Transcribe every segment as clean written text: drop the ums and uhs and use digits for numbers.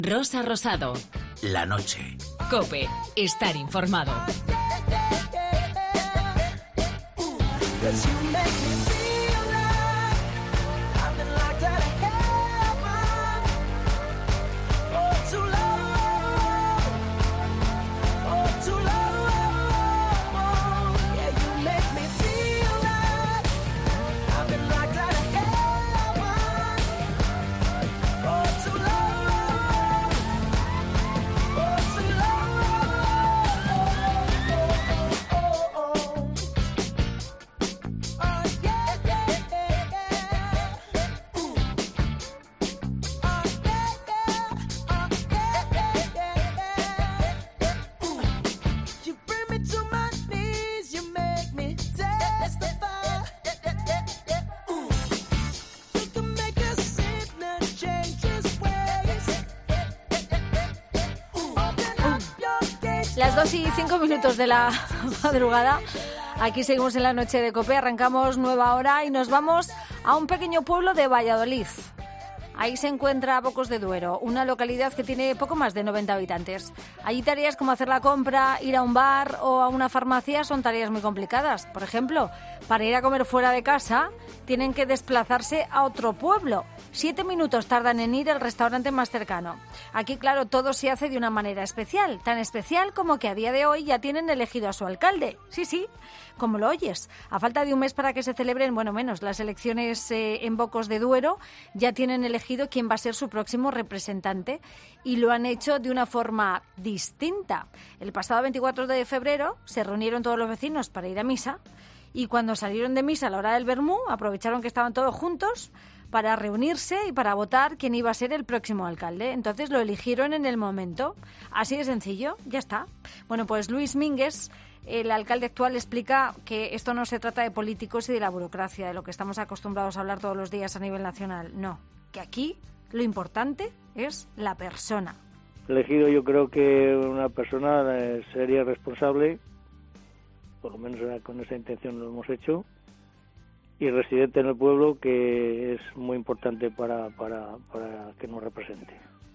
Rosa Rosado. La noche. COPE. Estar informado. Las 2:05 de la madrugada. Aquí seguimos en la noche de COPE, arrancamos nueva hora y nos vamos a un pequeño pueblo de Valladolid. Ahí se encuentra Bocos de Duero, una localidad que tiene poco más de 90 habitantes. Allí tareas como hacer la compra, ir a un bar o a una farmacia son tareas muy complicadas. Por ejemplo, para ir a comer fuera de casa tienen que desplazarse a otro pueblo. 7 minutos tardan en ir al restaurante más cercano. Aquí, claro, todo se hace de una manera especial, tan especial como que a día de hoy ya tienen elegido a su alcalde. Sí, como lo oyes. A falta de un mes para que se celebren, bueno, menos, las elecciones en Bocos de Duero, ya tienen elegido quién va a ser su próximo representante y lo han hecho de una forma distinta. El pasado 24 de febrero se reunieron todos los vecinos para ir a misa y cuando salieron de misa a la hora del vermú aprovecharon que estaban todos juntos para reunirse y para votar quién iba a ser el próximo alcalde. Entonces lo eligieron en el momento. Así de sencillo, ya está. Bueno, pues Luis Mínguez, el alcalde actual, explica que esto no se trata de políticos y de la burocracia, de lo que estamos acostumbrados a hablar todos los días a nivel nacional. No, que aquí lo importante es la persona. Elegido, yo creo que una persona seria y responsable, por lo menos con esa intención lo hemos hecho, y residente en el pueblo, que es muy importante para que nos represente.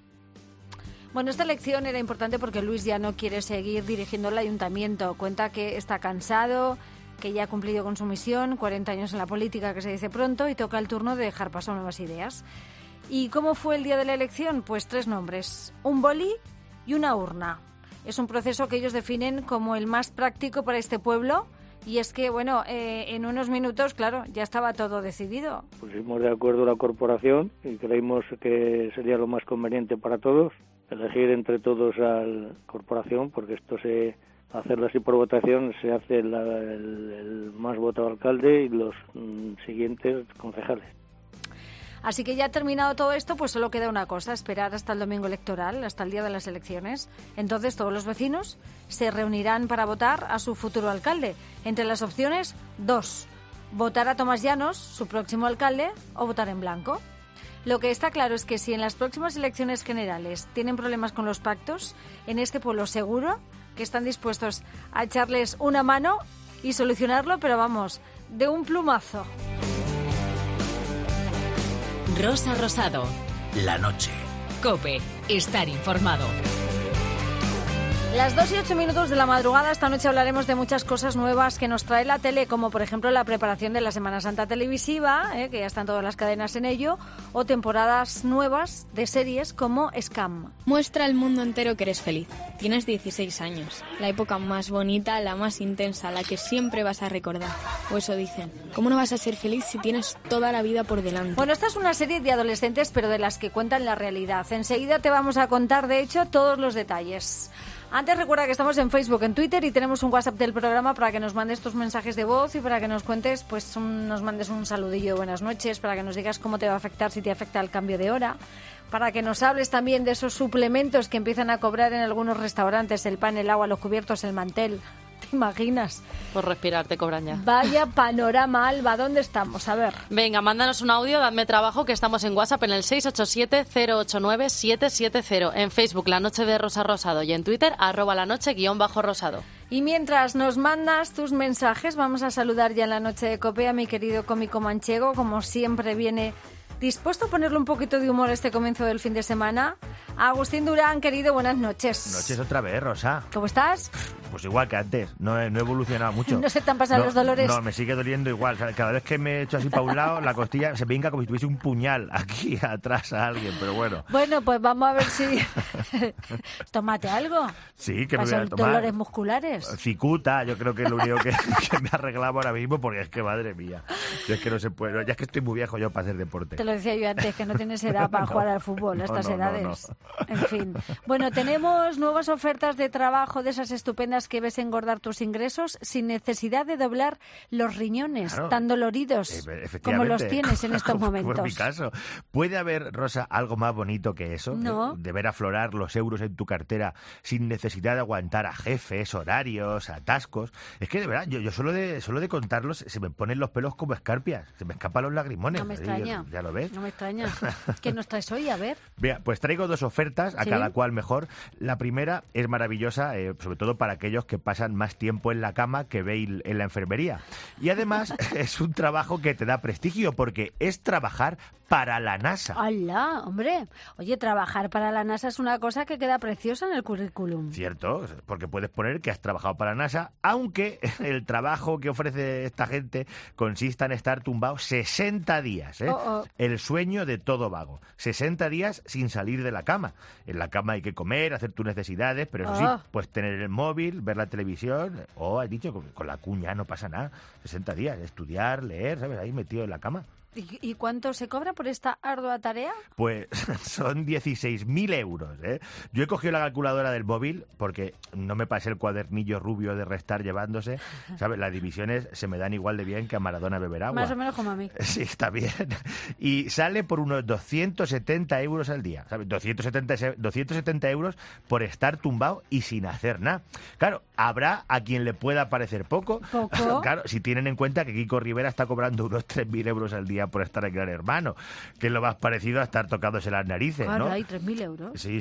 Bueno, esta elección era importante porque Luis ya no quiere seguir dirigiendo el ayuntamiento. Cuenta que está cansado, que ya ha cumplido con su misión, 40 años en la política, que se dice pronto, y toca el turno de dejar paso a nuevas ideas. ¿Y cómo fue el día de la elección? Pues 3 nombres, un boli y una urna. Es un proceso que ellos definen como el más práctico para este pueblo. Y es que, bueno, en unos minutos, claro, ya estaba todo decidido. Pusimos de acuerdo la corporación y creímos que sería lo más conveniente para todos, elegir entre todos a la corporación, porque hacerlo así por votación, se hace el más votado alcalde y los siguientes concejales. Así que ya ha terminado todo esto, pues solo queda una cosa, esperar hasta el domingo electoral, hasta el día de las elecciones. Entonces todos los vecinos se reunirán para votar a su futuro alcalde. Entre las opciones, 2. Votar a Tomás Llanos, su próximo alcalde, o votar en blanco. Lo que está claro es que si en las próximas elecciones generales tienen problemas con los pactos, en este pueblo seguro que están dispuestos a echarles una mano y solucionarlo, pero vamos, de un plumazo. Rosa Rosado. La noche. COPE. Estar informado. Las 2:08 de la madrugada, esta noche hablaremos de muchas cosas nuevas que nos trae la tele, como por ejemplo la preparación de la Semana Santa televisiva, que ya están todas las cadenas en ello, o temporadas nuevas de series como Scam. Muestra al mundo entero que eres feliz. Tienes 16 años, la época más bonita, la más intensa, la que siempre vas a recordar. O eso dicen. ¿Cómo no vas a ser feliz si tienes toda la vida por delante? Bueno, esta es una serie de adolescentes, pero de las que cuentan la realidad. Enseguida te vamos a contar, de hecho, todos los detalles. Antes recuerda que estamos en Facebook, en Twitter y tenemos un WhatsApp del programa para que nos mandes tus mensajes de voz y para que nos cuentes, pues nos mandes un saludillo de buenas noches, para que nos digas cómo te va a afectar, si te afecta el cambio de hora, para que nos hables también de esos suplementos que empiezan a cobrar en algunos restaurantes, el pan, el agua, los cubiertos, el mantel. ¿Te imaginas? Por respirar te cobran ya. Vaya panorama, Alba, ¿dónde estamos? A ver. Venga, mándanos un audio, dadme trabajo, que estamos en WhatsApp en el 687-089-770. En Facebook, La Noche de Rosa Rosado, y en Twitter, @lanoche_rosado. Y mientras nos mandas tus mensajes, vamos a saludar ya en la noche de COPE a mi querido cómico manchego. Como siempre viene ¿Dispuesto a ponerle un poquito de humor a este comienzo del fin de semana? Agustín Durán, querido, buenas noches. Noches otra vez, Rosa. ¿Cómo estás? Pues igual que antes, no he evolucionado mucho. ¿No se te han pasado los dolores? No, me sigue doliendo igual. O sea, cada vez que me echo así para un lado, la costilla se me hinca como si tuviese un puñal aquí atrás a alguien, pero bueno. Bueno, pues vamos a ver si... Tómate algo. Sí, que me voy a tomar. Dolores musculares. Cicuta, yo creo que es lo único que me arreglaba ahora mismo, porque es que, madre mía, es que no se puede. Ya es que estoy muy viejo yo para hacer deporte. Te lo decía yo antes, que no tienes edad para jugar al fútbol a estas edades. En fin. Bueno, tenemos nuevas ofertas de trabajo de esas estupendas que ves engordar tus ingresos sin necesidad de doblar los riñones, claro, tan doloridos como los tienes en estos momentos. Como en mi caso. ¿Puede haber, Rosa, algo más bonito que eso? No. De ver aflorar los euros en tu cartera sin necesidad de aguantar a jefes, horarios, atascos. Es que, de verdad, yo solo de contarlos se me ponen los pelos como escarpias. Se me escapan los lagrimones. No me extraña. ¿Ya lo ves? No me extraña. ¿Qué nos traes hoy? A ver. Vea, pues traigo dos ofertas, a cada cual mejor. La primera es maravillosa, sobre todo para aquellos que pasan más tiempo en la cama que veis en la enfermería. Y además es un trabajo que te da prestigio porque es trabajar para la NASA. ¡Hala, hombre! Oye, trabajar para la NASA es una cosa que queda preciosa en el currículum. Cierto, porque puedes poner que has trabajado para la NASA, aunque el trabajo que ofrece esta gente consista en estar tumbado 60 días. El sueño de todo vago. 60 días sin salir de la cama. En la cama hay que comer, hacer tus necesidades, pero eso sí, pues tener el móvil, ver la televisión, has dicho, con la cuña no pasa nada. 60 días, estudiar, leer, ¿sabes? Ahí metido en la cama. ¿Y cuánto se cobra por esta ardua tarea? Pues son 16.000 euros, ¿eh? Yo he cogido la calculadora del móvil porque no me pasé el cuadernillo rubio de restar llevándose, ¿sabes? Las divisiones se me dan igual de bien que a Maradona beber agua. Más o menos como a mí. Sí, está bien. Y sale por unos 270 euros al día, ¿sabes? 270 euros por estar tumbado y sin hacer nada. Claro, habrá a quien le pueda parecer poco. ¿Poco? Claro, si tienen en cuenta que Kiko Rivera está cobrando unos 3.000 euros al día por estar en Gran Hermano, que es lo más parecido a estar tocándose las narices, claro, ¿no? Hay 3.000 euros. Sí,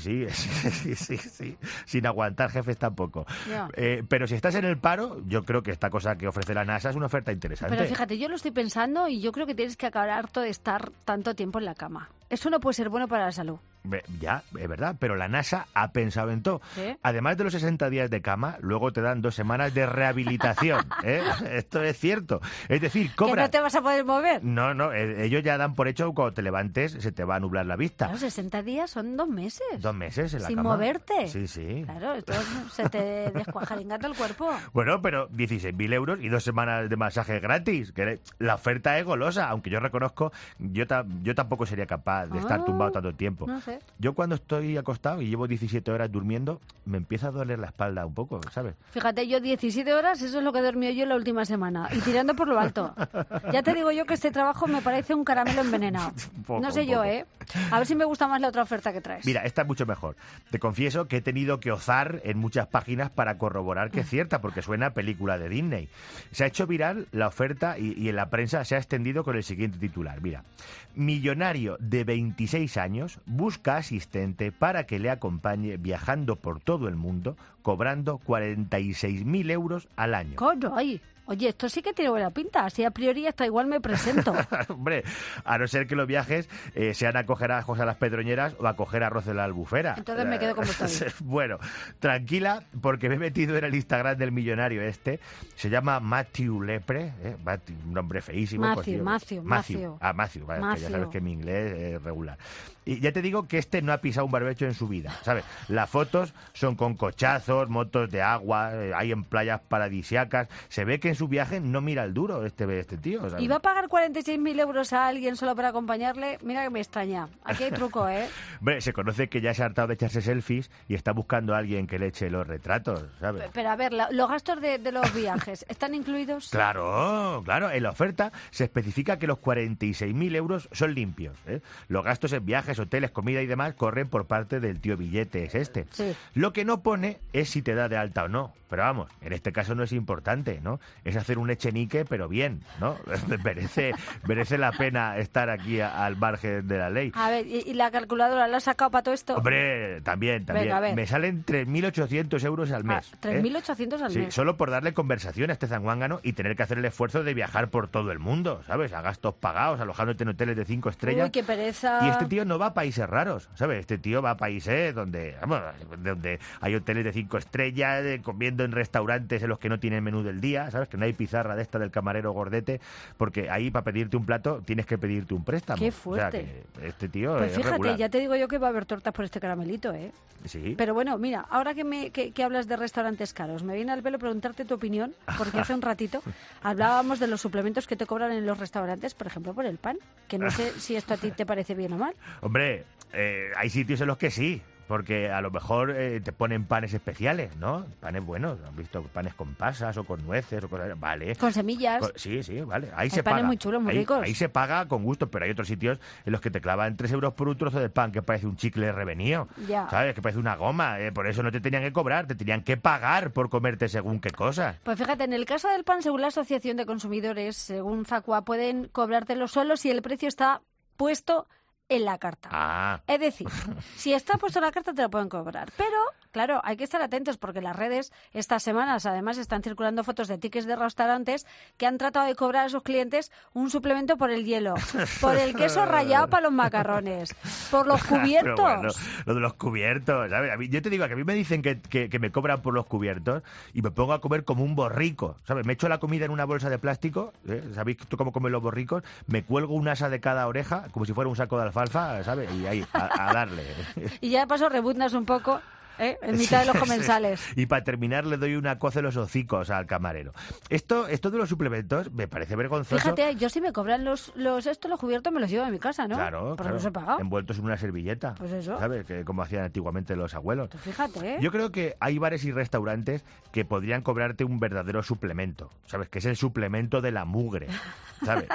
sin aguantar jefes tampoco. Pero si estás en el paro, yo creo que esta cosa que ofrece la NASA es una oferta interesante. Pero fíjate, yo lo estoy pensando y yo creo que tienes que acabar harto de estar tanto tiempo en la cama. Eso no puede ser bueno para la salud. Ya, es verdad, pero la NASA ha pensado en todo. ¿Sí? Además de los 60 días de cama, luego te dan 2 semanas de rehabilitación. Esto es cierto. Es decir, cobra. ¿Que no te vas a poder mover? No, ellos ya dan por hecho que cuando te levantes se te va a nublar la vista. Claro, 60 días son 2 meses. 2 meses en la sin cama. Sin moverte. Sí. Claro, esto se te descuajaringata el cuerpo. Bueno, pero 16.000 euros y 2 semanas de masaje gratis. Que la oferta es golosa, aunque yo reconozco, yo tampoco sería capaz de estar tumbado tanto tiempo. No sé. Yo cuando estoy acostado y llevo 17 horas durmiendo, me empieza a doler la espalda un poco, ¿sabes? Fíjate, yo 17 horas, eso es lo que he dormido yo la última semana. Y tirando por lo alto. Ya te digo yo que este trabajo me parece un caramelo envenenado. No sé yo, ¿eh? A ver si me gusta más la otra oferta que traes. Mira, esta es mucho mejor. Te confieso que he tenido que ozar en muchas páginas para corroborar que es cierta, porque suena a película de Disney. Se ha hecho viral la oferta y en la prensa se ha extendido con el siguiente titular. Mira, millonario de 26 años busca asistente para que le acompañe viajando por todo el mundo, cobrando 46.000 euros al año. ¡Coño! ¡Ay! Oye, esto sí que tiene buena pinta. Así a priori hasta igual me presento. Hombre, a no ser que los viajes sean a coger ajos a las pedroñeras o a coger arroz de la albufera. Entonces me quedo como estoy. Bueno, tranquila, porque me he metido en el Instagram del millonario este. Se llama Matthew Lepre, un nombre feísimo. Matthew. Ah, Matthew, vale, que ya sabes que mi inglés es regular. Y ya te digo que este no ha pisado un barbecho en su vida, ¿sabes? Las fotos son con cochazos, motos de agua, hay en playas paradisíacas. Se ve que en su viaje no mira el duro este tío, ¿sabes? ¿Y va a pagar 46.000 euros a alguien solo para acompañarle? Mira que me extraña. Aquí hay truco, ¿eh? Hombre, se conoce que ya se ha hartado de echarse selfies y está buscando a alguien que le eche los retratos, ¿sabes? Pero a ver, los gastos de los viajes, ¿están incluidos? Claro. En la oferta se especifica que los 46.000 euros son limpios, ¿eh? Los gastos en viajes, hoteles, comida y demás corren por parte del tío Billetes este. Sí. Lo que no pone es si te da de alta o no. Pero vamos, en este caso no es importante, ¿no? es hacer un echenique, pero bien, ¿no? merece la pena estar aquí al margen de la ley. A ver, ¿y la calculadora la has sacado para todo esto? Hombre, también. Venga, a ver. Me salen 3.800 euros al mes. 3.800 al mes. Sí, solo por darle conversación a este zanguángano y tener que hacer el esfuerzo de viajar por todo el mundo, ¿sabes? A gastos pagados, alojándote en hoteles de 5 estrellas. Uy, qué pereza. Y este tío no va a países raros, ¿sabes? Este tío va a países donde hay hoteles de 5 estrellas, comiendo en restaurantes en los que no tienen menú del día, ¿sabes? Que no hay pizarra de esta del camarero gordete, porque ahí para pedirte un plato tienes que pedirte un préstamo. Qué fuerte. O sea, que este tío pues es fíjate, regular. ya te digo yo que va a haber tortas por este caramelito, ¿eh? Sí. Pero bueno, mira, ahora que hablas de restaurantes caros, me viene al pelo preguntarte tu opinión, porque hace un ratito hablábamos de los suplementos que te cobran en los restaurantes, por ejemplo, por el pan, que no sé si esto a ti te parece bien o mal. Hombre, hay sitios en los que sí, porque a lo mejor te ponen panes especiales, ¿no? Panes buenos, ¿has visto? Panes con pasas o con nueces o cosas, vale. Con semillas. Sí, vale. Ahí hay se panes paga. muy chulos, muy ricos. Ahí se paga con gusto, pero hay otros sitios en los que te clavan 3 euros por un trozo de pan que parece un chicle revenido. Ya. ¿Sabes? Que parece una goma. Por eso no te tenían que cobrar, te tenían que pagar por comerte según qué cosas. Pues fíjate, en el caso del pan, según la Asociación de Consumidores, según Facua, pueden cobrártelo solo si el precio está puesto en la carta. Ah. Es decir, si está puesto en la carta te lo pueden cobrar. Pero, claro, hay que estar atentos porque las redes estas semanas además están circulando fotos de tickets de restaurantes que han tratado de cobrar a sus clientes un suplemento por el hielo, por el queso rallado para los macarrones, por los cubiertos. Pero bueno, lo de los cubiertos, ¿sabes? Yo te digo que a mí me dicen que me cobran por los cubiertos y me pongo a comer como un borrico, ¿sabes? Me echo la comida en una bolsa de plástico, ¿sabéis tú cómo comen los borricos? Me cuelgo un asa de cada oreja como si fuera un saco de alfalfa, ¿sabes? Y ahí, a darle. Y ya de paso rebuznas un poco, en mitad de los comensales. Y para terminar le doy una coce en los hocicos al camarero. Esto de los suplementos me parece vergonzoso. Fíjate, yo si me cobran los cubiertos me los llevo a mi casa, ¿no? Claro, porque los he pagado. Envueltos en una servilleta. Pues eso. ¿Sabes? Que como hacían antiguamente los abuelos. Pues fíjate, Yo creo que hay bares y restaurantes que podrían cobrarte un verdadero suplemento, ¿sabes? Que es el suplemento de la mugre, ¿sabes?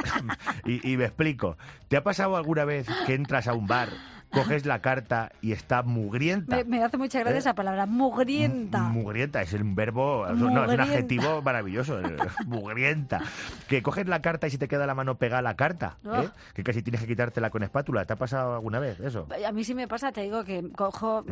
y me explico. ¿Te ha pasado alguna vez que entras a un bar, coges la carta y está mugrienta? Me hace mucha gracia esa palabra, mugrienta. Mugrienta, es un verbo, no, es un adjetivo maravilloso, mugrienta. Que coges la carta y se te queda la mano pegada a la carta, que casi tienes que quitártela con espátula. ¿Te ha pasado alguna vez eso? A mí sí me pasa, te digo que cojo,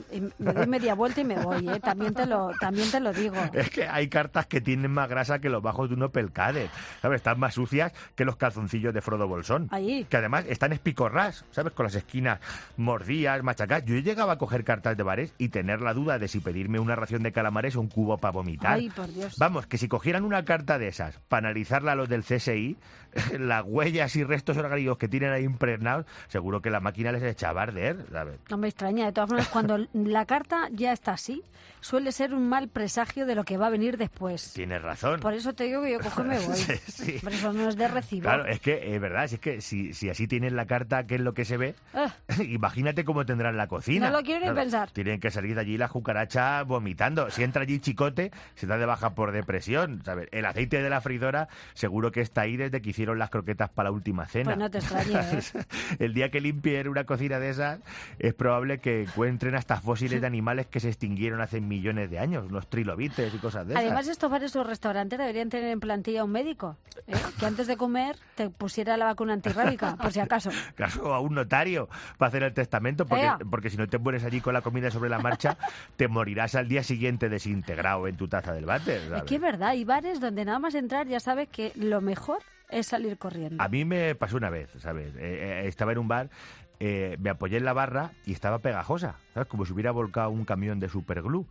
me doy media vuelta y me voy, también te lo digo. Es que hay cartas que tienen más grasa que los bajos de un Opel Kadett, ¿sabes? Están más sucias que los calzoncillos de Frodo Bolsón. Ahí. Que además están espicorras, ¿sabes? Con las esquinas mordidas, machacadas. Yo llegaba a coger cartas de bares y tener la duda de si pedirme una ración de calamares o un cubo para vomitar. Ay, por Dios. Vamos, que si cogieran una carta de esas para analizarla a los del CSI, las huellas y restos orgánicos que tienen ahí impregnados, seguro que la máquina les echaba a arder, ¿sabes? No me extraña, de todas formas, cuando la carta ya está así, suele ser un mal presagio de lo que va a venir después. Tienes razón. Por eso te digo que yo cojo y me voy. Sí. Por eso no es de recibo. Claro, es que es verdad, es que si así tienen la carta, ¿qué es lo que se ve? Imagínate cómo tendrán la cocina. No lo quiero ni pensar. Tienen que salir de allí las cucarachas vomitando. Si entra allí Chicote, se da de baja por depresión, ¿sabes? El aceite de la freidora seguro que está ahí desde que hicieron las croquetas para la última cena. Pues no te extrañes, El día que limpien una cocina de esas, es probable que encuentren hasta fósiles de animales que se extinguieron hace millones de años, los trilobites y cosas de esas. Además, estos bares o restaurantes deberían tener en plantilla un médico, que antes de comer te pusiera la vacuna antirrábica, por si acaso. Claro, a un notario para hacer el testamento, porque si no te mueres allí con la comida sobre la marcha, te morirás al día siguiente desintegrado en tu taza del váter, ¿sabes? Es que es verdad, hay bares donde nada más entrar ya sabes que lo mejor es salir corriendo. A mí me pasó una vez, ¿sabes? Estaba en un bar, me apoyé en la barra y estaba pegajosa, ¿sabes? Como si hubiera volcado un camión de superglue.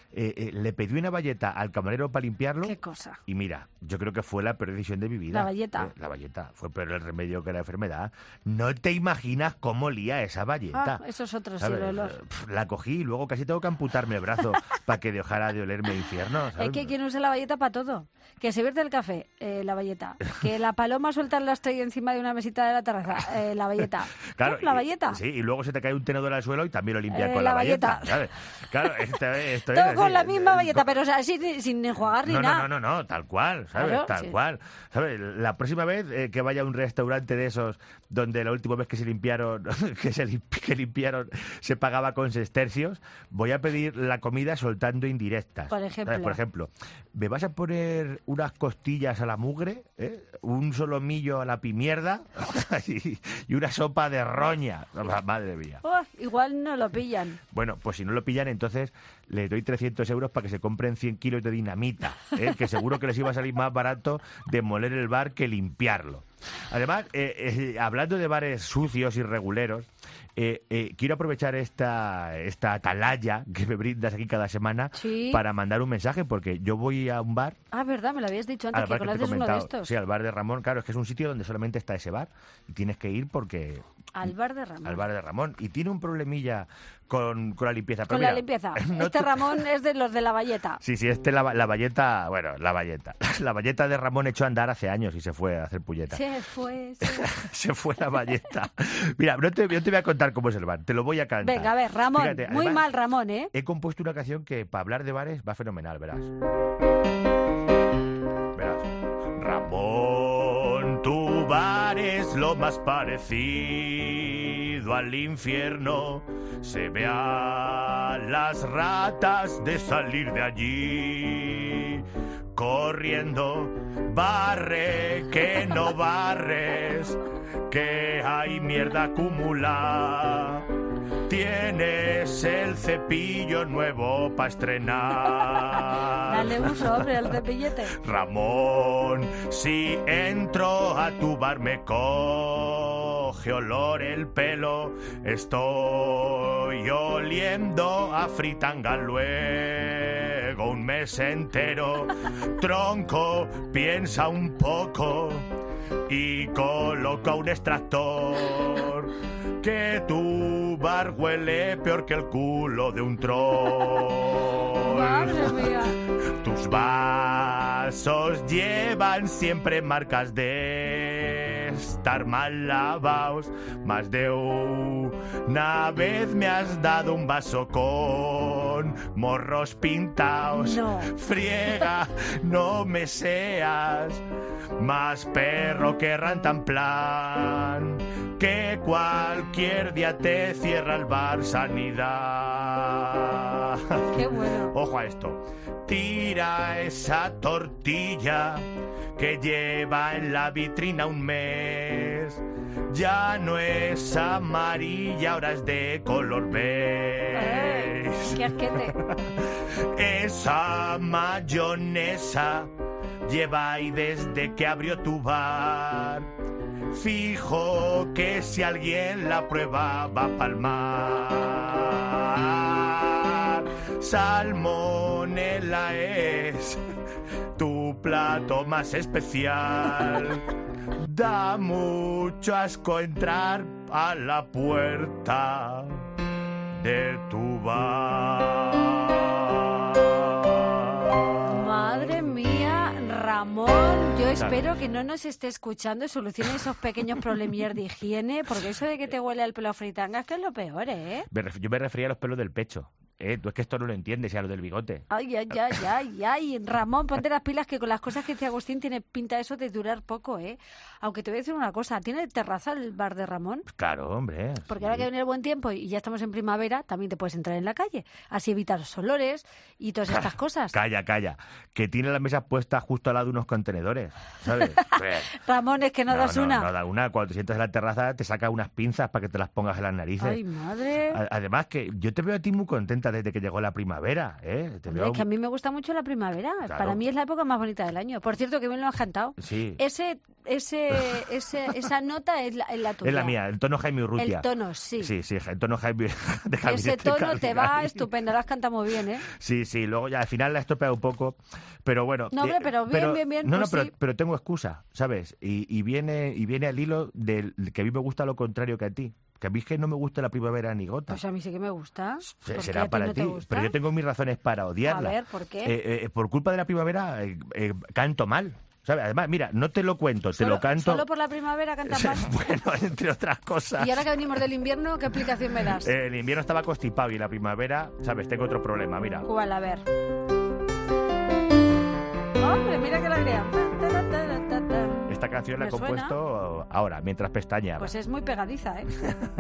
Le pedí una bayeta al camarero para limpiarlo. ¿Qué cosa? Y mira, yo creo que fue la peor decisión de mi vida. ¿La bayeta? La bayeta. Fue peor el remedio que la enfermedad. No te imaginas cómo olía esa bayeta. Eso es otro ¿sabes? cielo. La cogí y luego casi tengo que amputarme el brazo para que dejara de olerme a infierno, ¿sabes? Es que quien usa la bayeta para todo. Que se vierte el café, la bayeta. Que la paloma suelta el lastre encima de una mesita de la terraza, la bayeta. Claro, la bayeta. Sí, y luego se te cae un tenedor al suelo y también lo limpia con la bayeta. ¿Sabes? Claro, esto todo es con así. la misma bayeta, pero o sea, sin enjuagar ni nada. No, tal cual, ¿sabes? Claro, tal sí. cual. ¿Sabes? La próxima vez que vaya a un restaurante de esos donde la última vez que se limpiaron, que limpiaron se pagaba con sestercios, voy a pedir la comida soltando indirectas. Por ejemplo. ¿Sabes? Por ejemplo, ¿me vas a poner unas costillas a la mugre? Un solomillo a la pimierda y una sopa de roña? Madre mía. Igual no lo pillan. Bueno, pues si no lo pillan, entonces les doy 300 euros para que se compren 100 kilos de dinamita, que seguro que les iba a salir más barato demoler el bar que limpiarlo. Además, hablando de bares sucios y reguleros, quiero aprovechar esta atalaya que me brindas aquí cada semana para mandar un mensaje, porque yo voy a un bar. Ah, verdad, me lo habías dicho antes, que conoces uno de estos. Sí, al bar de Ramón, claro, es que es un sitio donde solamente está ese bar y tienes que ir porque... Al bar de Ramón. Al bar de Ramón. Y tiene un problemilla con la limpieza. Pero con mira, la limpieza. No Ramón es de los de la bayeta. Sí, la bayeta, bueno, la bayeta. La bayeta de Ramón echó a andar hace años y se fue a hacer puñetas. Se fue la bayeta. Mira, yo te voy a contar cómo es el bar, te lo voy a cantar. Venga, a ver, Ramón, fíjate, muy mal Ramón, ¿eh? He compuesto una canción que para hablar de bares va fenomenal, verás. Ramón, tu bar es lo más parecido al infierno. Se ve a las ratas de salir de allí corriendo. Barre que no barres, que hay mierda acumulada. Tienes el cepillo nuevo para estrenar. Dale uso, hombre, al cepillete. Ramón, si entro a tu bar me coge olor el pelo. Estoy oliendo a fritanga luego un mes entero. Tronco, piensa un poco y coloca un extractor. Que tu bar huele peor que el culo de un troll. Madre mía. Tus vasos llevan siempre marcas de estar mal lavados. Más de una vez me has dado un vaso con morros pintados. No. Friega, no me seas más perro que Rantanplan, que cualquier día te cierra el bar Sanidad. Qué bueno. Ojo a esto. Tira esa tortilla que lleva en la vitrina un mes. Ya no es amarilla, ahora es de color beige. ¡Qué asquete! Esa mayonesa lleva ahí desde que abrió tu bar. Fijo que si alguien la prueba va a palmar. Salmonela es tu plato más especial. Da mucho asco entrar a la puerta de tu bar. Madre mía, Ramón, yo espero que no nos esté escuchando y solucione esos pequeños problemillas de higiene, porque eso de que te huele el pelo a fritanga es que es lo peor, ¿eh? Yo me refería a los pelos del pecho. Tú es que esto no lo entiendes, y a lo del bigote. Ay, Ramón, ponte las pilas, que con las cosas que dice Agustín tiene pinta eso de durar poco, ¿eh? Aunque te voy a decir una cosa, ¿tiene terraza el bar de Ramón? Pues claro, hombre. Porque sí. ahora que viene el buen tiempo y ya estamos en primavera, también te puedes entrar en la calle. Así evitar los olores y todas estas cosas. Calla. Que tiene la mesa puesta justo al lado de unos contenedores, ¿sabes? Ramón, es que no das una. No da una. Cuando te sientas en la terraza te saca unas pinzas para que te las pongas en las narices. Ay, madre. Además que yo te veo a ti muy contenta desde que llegó la primera, ¿eh? Es que a mí me gusta mucho la primavera. Claro. Para mí es la época más bonita del año. Por cierto, que me lo has cantado. Sí. Esa nota es la tuya. Es la mía, el tono Jaime Urrutia. El tono, sí. Sí, el tono Jaime de Jaime. Ese tono te va estupendo, lo has cantado muy bien, ¿eh? Sí, luego ya al final la he estropeado un poco, pero bueno. No, hombre, pero bien. No, pues sí. pero tengo excusa, ¿sabes? Y viene al hilo del que a mí me gusta lo contrario que a ti. Que a mí es que no me gusta la primavera ni gota. Pues a mí sí que me gusta. Será para ti, pero yo tengo mis razones para odiarla. A ver, ¿por qué? Por culpa de la primavera canto mal. ¿sabes? Además, mira, no te lo cuento, te lo canto. ¿Solo por la primavera cantas más? Bueno, entre otras cosas. Y ahora que venimos del invierno, ¿qué explicación me das? El invierno estaba constipado y la primavera, ¿sabes? Tengo otro problema, mira. ¿Cuál? A ver. Hombre, mira que la crean. Esta canción la he ¿Me suena? compuesto ahora, mientras pestañeaba. Pues es muy pegadiza, ¿eh?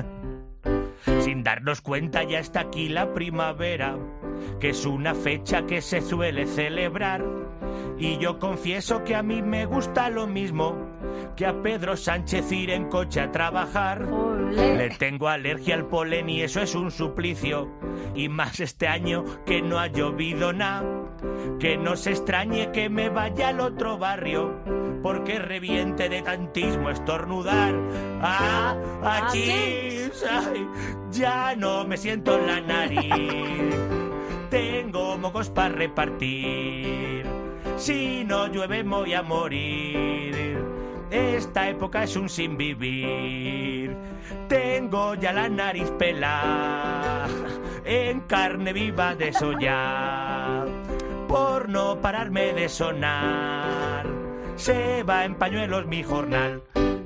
Sin darnos cuenta ya está aquí la primavera, que es una fecha que se suele celebrar. Y yo confieso que a mí me gusta lo mismo que a Pedro Sánchez ir en coche a trabajar. Olé. Le tengo alergia al polen y eso es un suplicio. Y más este año que no ha llovido nada. Que no se extrañe que me vaya al otro barrio, porque reviente de tantismo estornudar. ¡Ah! ¡Achis! ¡Ay! Ya no me siento en la nariz. Tengo mocos para repartir. Si no llueve me voy a morir. Esta época es un sin vivir. Tengo ya la nariz pelada en carne viva de soya. Por no pararme de sonar, se va en pañuelos mi jornal.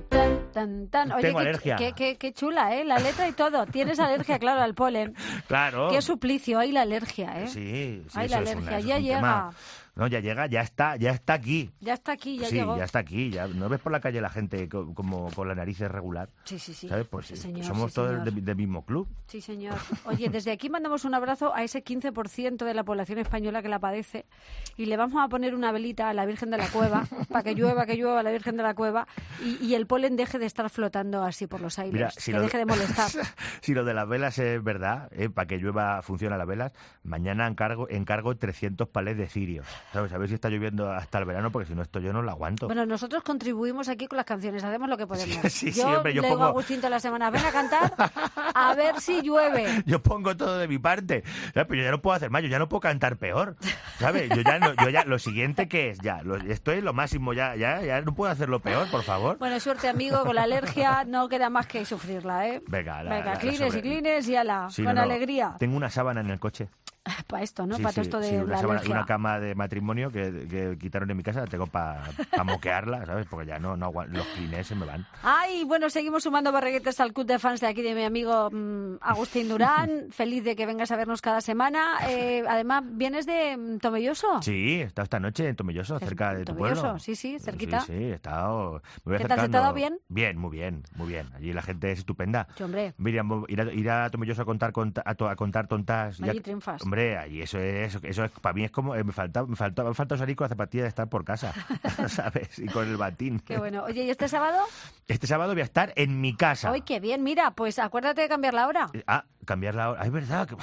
Tan. Oye, Tengo alergia. Qué chula, ¿eh? La letra y todo. Tienes alergia, claro, al polen. Claro. Qué suplicio, hay la alergia, ¿eh? Sí, Hay eso la es alergia, eso ya es un llega. tema. No, ya llega, ya está aquí. Ya está aquí, ya sí, llegó. ya está aquí. Ya, ¿no ves por la calle la gente como con la nariz irregular? Sí. ¿Sabes? Pues Sí, señor, somos sí, todos señor. del mismo club. Sí, señor. Oye, desde aquí mandamos un abrazo a ese 15% de la población española que la padece y le vamos a poner una velita a la Virgen de la Cueva para que llueva la Virgen de la Cueva y el polen deje de estar flotando así por los aires, Mira, que deje de molestar. Si lo de las velas es verdad, para que llueva funciona las velas, mañana encargo 300 palés de cirios. ¿Sabes? A ver si está lloviendo hasta el verano, porque si no, esto yo no lo aguanto. Bueno, nosotros contribuimos aquí con las canciones, hacemos lo que podemos. Sí, hombre, yo le digo pongo- a Agustín todas las semanas, ven a cantar a ver si llueve. Yo pongo todo de mi parte, ¿sabes? Pero yo ya no puedo hacer más, yo ya no puedo cantar peor, ¿sabes? Yo ya lo siguiente que es, esto es lo máximo, ya no puedo hacerlo peor, por favor. Bueno, suerte, amigo, con la alergia no queda más que sufrirla, ¿eh? Venga, clines y clines y ala, Sí, con no, no. alegría. Tengo una sábana en el coche. Para esto, ¿no? Sí, Para todo sí, esto de sí, una la sábana y alergia. una cama de matrimonio que quitaron de mi casa, la tengo para moquearla, ¿sabes? Porque ya no aguanto, los clines se me van. Ay, bueno, seguimos sumando barriguetes al club de fans de aquí de mi amigo Agustín Durán. Feliz de que vengas a vernos cada semana. Además, ¿vienes de Tomelloso? Sí, he estado esta noche en Tomelloso, cerca de tu Tomelloso, pueblo. sí, cerquita. Sí, he estado... Me voy ¿Qué tal, se te ha acercando. dado bien? Bien, muy bien, muy bien. Allí la gente es estupenda. Sí, hombre. Miriam, ir a Tomelloso a contar tontas. Allí triunfas. Hombre, allí eso es para mí es como me falta salir con la zapatilla de estar por casa, ¿sabes? Y con el batín. Qué bueno. Oye, ¿y este sábado? Este sábado voy a estar en mi casa. ¡Ay, qué bien! Mira, pues acuérdate de cambiar la hora. Cambiar la hora. Es verdad que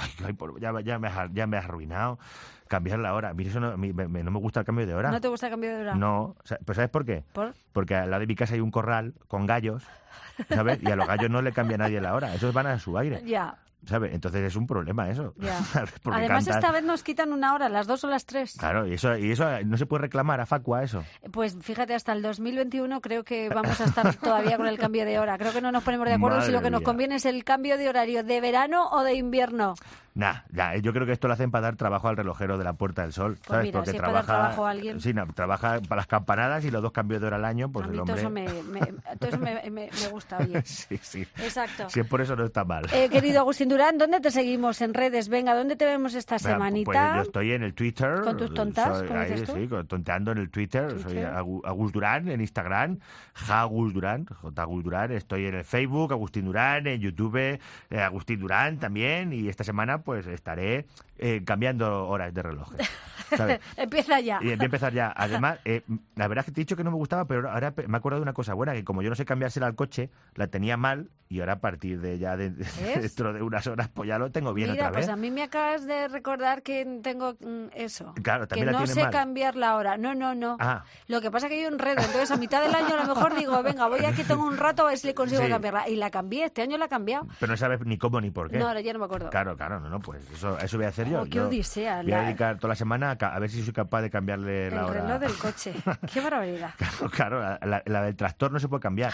ya me has arruinado. Cambiar la hora. Mira, eso no me gusta el cambio de hora. ¿No te gusta el cambio de hora? No, ¿pero sabes por qué? ¿Por? Porque al lado de mi casa hay un corral con gallos, ¿sabes? Y a los gallos no le cambia nadie la hora. Esos van a su aire. Ya. ¿Sabes? Entonces es un problema eso. Ya. Porque Además, cantan. esta vez nos quitan una hora, las 2 o las 3. Claro, y eso no se puede reclamar a Facua eso. Pues fíjate, hasta el 2021 creo que vamos a estar todavía con el cambio de hora. Creo que no nos ponemos de acuerdo si lo que nos Madre mía. conviene es el cambio de horario de verano o de invierno. Yo creo que esto lo hacen para dar trabajo al relojero de la Puerta del Sol, Pues ¿sabes? mira, Porque si es para dar trabajo a alguien. Sí, trabaja para las campanadas y los 2 cambios de hora al año, pues A mí el todo hombre... eso me gusta, oye. Sí. Exacto. Si es por eso no está mal. Querido Agustín Durán, ¿dónde te seguimos en redes? Venga, ¿dónde te vemos esta Pues semanita? yo estoy en el Twitter. ¿Con tus tontas, como ahí, dices tú? sí, tonteando en el Twitter. Soy Agus Durán en Instagram, Jagus Durán, Jagus Durán. Estoy en el Facebook, Agustín Durán, en YouTube, Agustín Durán también. Y esta semana pues estaré cambiando horas de reloj. ¿Sabes? Empieza ya. Y voy a empezar ya. Además, la verdad es que te he dicho que no me gustaba, pero ahora me he acordado de una cosa buena, que como yo no sé cambiársela al coche, la tenía mal y ahora a partir de ya dentro de unas horas pues ya lo tengo bien Mira, otra vez. pues a mí me acabas de recordar que tengo eso. Claro, que también la no tiene sé mal. cambiar la hora. No. Ah. Lo que pasa es que yo enredo. Entonces, a mitad del año a lo mejor digo, venga, voy aquí, tengo un rato a ver si le consigo Sí. cambiarla. Y la cambié. Este año la he cambiado. Pero no sabes ni cómo ni por qué. No, ahora ya no me acuerdo. Claro, no, pues eso voy a hacer yo. Oh, qué Yo odisea, voy a la- dedicar toda la semana a ver si soy capaz de cambiarle la El hora. reloj del coche. Qué barbaridad. Claro, la del tractor no se puede cambiar.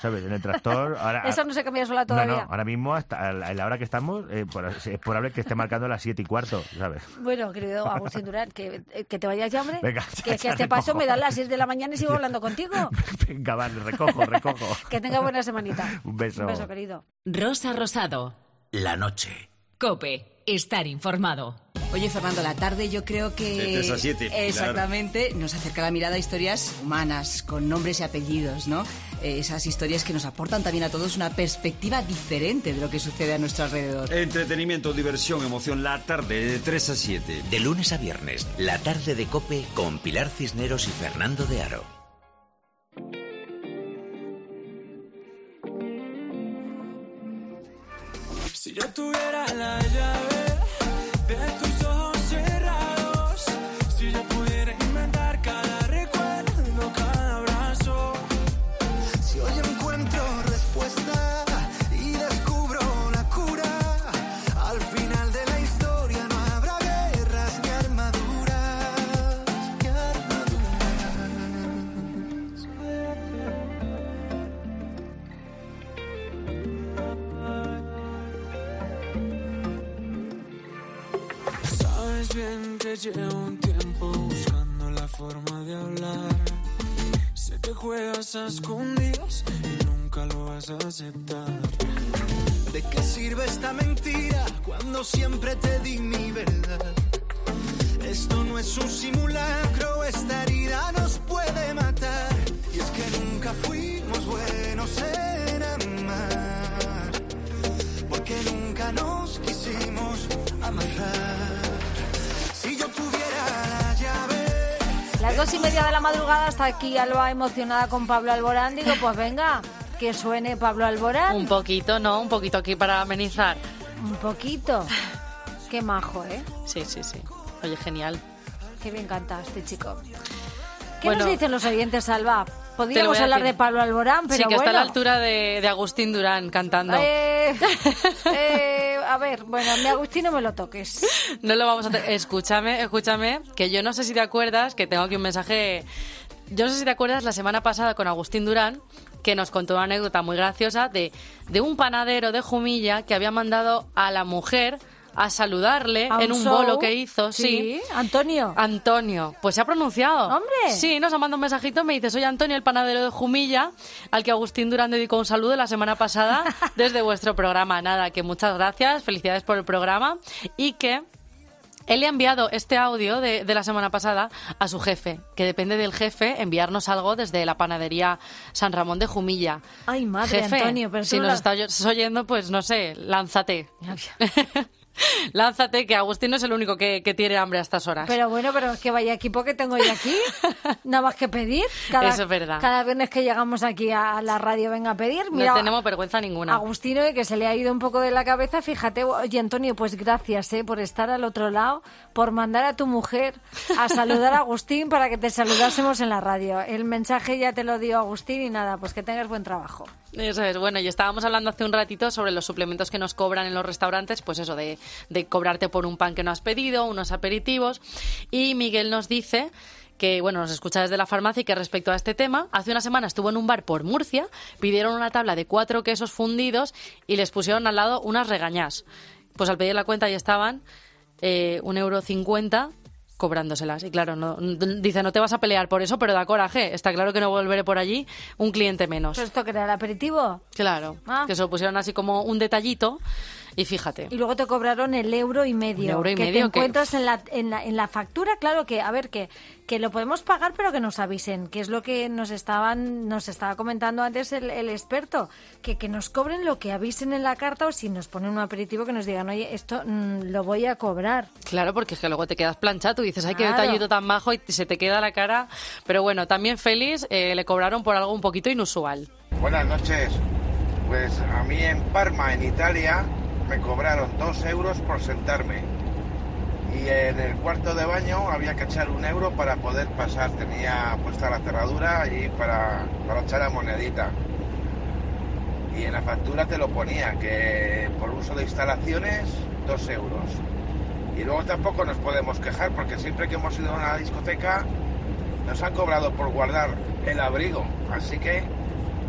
¿sabes? En el tractor... Ahora, eso no se cambia sola todavía. No, ahora mismo, hasta a la hora que estamos, es probable que esté marcando las 7:15, ¿sabes? Bueno, querido Agustín Durán, que te vayas ya, hombre. Venga, que a este paso me dan las 6 de la mañana y sigo hablando contigo. Venga, vale, recojo. Que tenga buena semanita. Un beso. Un beso, querido. Rosa Rosado. La noche. COPE. Estar informado. Oye, Fernando, la tarde yo creo que... De 3 a 7. Exactamente, claro. Nos acerca la mirada a historias humanas, con nombres y apellidos, ¿no? Esas historias que nos aportan también a todos una perspectiva diferente de lo que sucede a nuestro alrededor. Entretenimiento, diversión, emoción, la tarde de 3 a 7. De lunes a viernes, la tarde de COPE con Pilar Cisneros y Fernando de Aro. Si yo tuviera la llave de tus ojos cerrados, si yo pudiera inventar cada recuerdo, cada abrazo, si hoy encuentro respuesta y descubro la cura, al final de la historia no habrá guerras ni armaduras, ni armaduras. Sabes bien que llevo un tiempo buscando la forma de hablar. Sé que juegas a escondidas y nunca lo vas a aceptar. ¿De qué sirve esta mentira cuando siempre te di mi verdad? Esto no es un simulacro, esta herida nos puede matar. Y es que nunca fuimos buenos en amar, porque nunca nos quisimos amarrar. Si yo tuviera la llave... Las 2:30 de la madrugada, hasta aquí Alba emocionada con Pablo Alborán. Digo, pues venga, que suene Pablo Alborán. Un poquito, ¿no? Un poquito aquí para amenizar. Un poquito. Qué majo, ¿eh? Sí. Oye, genial. Qué bien canta este chico. ¿Qué Bueno, nos dicen los oyentes, Alba? te lo Podríamos voy a hablar decir. de Pablo Alborán, pero Sí, que bueno. está a la altura de Agustín Durán cantando. A ver, bueno, mi Agustín no me lo toques. No lo vamos a hacer. Escúchame, que yo no sé si te acuerdas, que tengo aquí un mensaje. Yo no sé si te acuerdas la semana pasada con Agustín Durán, que nos contó una anécdota muy graciosa de un panadero de Jumilla que había mandado a la mujer a saludarle ¿A en un show? bolo que hizo. Sí. Antonio. Pues se ha pronunciado. ¡Hombre! Sí, nos ha mandado un mensajito, me dice, soy Antonio, el panadero de Jumilla, al que Agustín Durán dedicó un saludo la semana pasada desde vuestro programa. Nada, que muchas gracias, felicidades por el programa y que... Él le ha enviado este audio de la semana pasada a su jefe, que depende del jefe enviarnos algo desde la panadería San Ramón de Jumilla. Ay, madre, Jefe, Antonio, pero si nos estás oyendo, pues no sé, lánzate. Lánzate, que Agustín no es el único que tiene hambre a estas horas. Pero bueno, pero que vaya equipo que tengo yo aquí. Nada más que pedir. Eso es verdad. Cada viernes que llegamos aquí a la radio venga a pedir. Mira, no tenemos vergüenza ninguna. Agustino, que se le ha ido un poco de la cabeza, fíjate. Oye, Antonio, pues gracias por estar al otro lado, por mandar a tu mujer a saludar a Agustín para que te saludásemos en la radio. El mensaje ya te lo dio Agustín y nada, pues que tengas buen trabajo. Eso es, bueno, y estábamos hablando hace un ratito sobre los suplementos que nos cobran en los restaurantes, pues eso, de cobrarte por un pan que no has pedido, unos aperitivos, y Miguel nos dice que, bueno, nos escucha desde la farmacia y que respecto a este tema, hace una semana estuvo en un bar por Murcia, pidieron una tabla de 4 quesos fundidos y les pusieron al lado unas regañás. Pues al pedir la cuenta ya estaban €1,50 cobrándoselas. Y claro, dice, no te vas a pelear por eso, pero da coraje. Está claro que no volveré por allí un cliente menos. ¿Pero esto que era el aperitivo? Claro, que se lo pusieron así como un detallito y fíjate. Y luego te cobraron €1,50. €1,50. Que te encuentras en la factura, claro, que a ver, que lo podemos pagar, pero que nos avisen, que es lo que nos estaba comentando antes el experto, que nos cobren lo que avisen en la carta, o si nos ponen un aperitivo que nos digan, oye, esto lo voy a cobrar. Claro, porque es que luego te quedas planchado, tú dices, ay, qué Claro. detallito tan majo, y se te queda la cara. Pero bueno, también Félix le cobraron por algo un poquito inusual. Buenas noches. Pues a mí en Parma, en Italia, me cobraron €2 por sentarme. Y en el cuarto de baño había que echar €1 para poder pasar. Tenía puesta la cerradura y para echar la monedita. Y en la factura te lo ponía, que por uso de instalaciones, €2. Y luego tampoco nos podemos quejar, porque siempre que hemos ido a una discoteca nos han cobrado por guardar el abrigo. Así que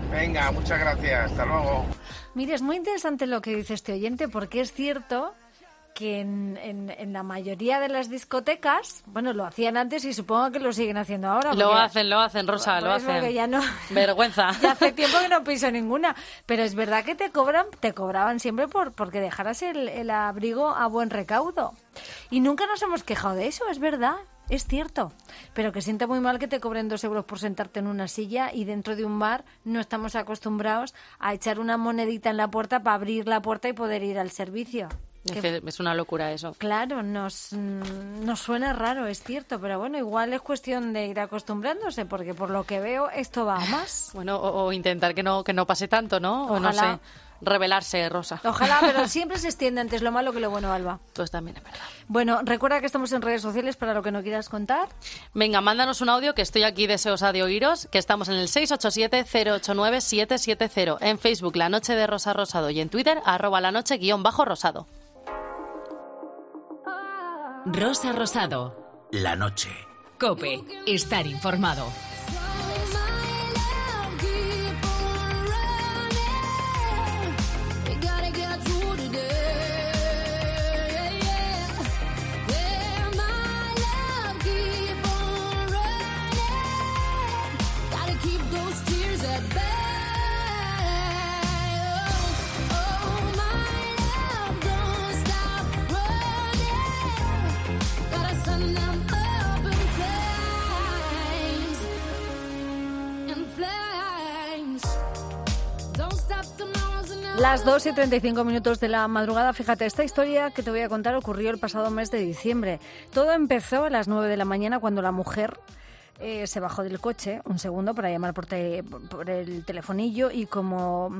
Venga, muchas gracias. Hasta luego. Mire, es muy interesante lo que dice este oyente, porque es cierto que en la mayoría de las discotecas, bueno, lo hacían antes y supongo que lo siguen haciendo ahora. Lo hacen, Rosa, lo hacen. Ya no, vergüenza. Ya hace tiempo que no piso ninguna. Pero es verdad que te cobraban siempre porque dejaras el abrigo a buen recaudo. Y nunca nos hemos quejado de eso, es verdad. Es cierto, pero que sienta muy mal que te cobren 2 euros por sentarte en una silla y dentro de un bar no estamos acostumbrados a echar una monedita en la puerta para abrir la puerta y poder ir al servicio. Es una locura eso. Claro, nos suena raro, es cierto, pero bueno, igual es cuestión de ir acostumbrándose, porque por lo que veo esto va a más. Bueno, o intentar que no pase tanto, ¿no? Ojalá. O no sé, rebelarse, Rosa. Ojalá, pero siempre se extiende antes lo malo que lo bueno, Alba. Pues también es verdad. Bueno, recuerda que estamos en redes sociales para lo que no quieras contar. Venga, mándanos un audio, que estoy aquí deseosa de oíros, que estamos en el 687-089-770, en Facebook La Noche de Rosa Rosado y en Twitter @lanoche_rosado. Rosa Rosado. La noche. COPE. Estar informado. Las 2:35 de la madrugada. Fíjate, esta historia que te voy a contar ocurrió el pasado mes de diciembre. Todo empezó a las 9 de la mañana cuando la mujer se bajó del coche un segundo para llamar por el telefonillo y como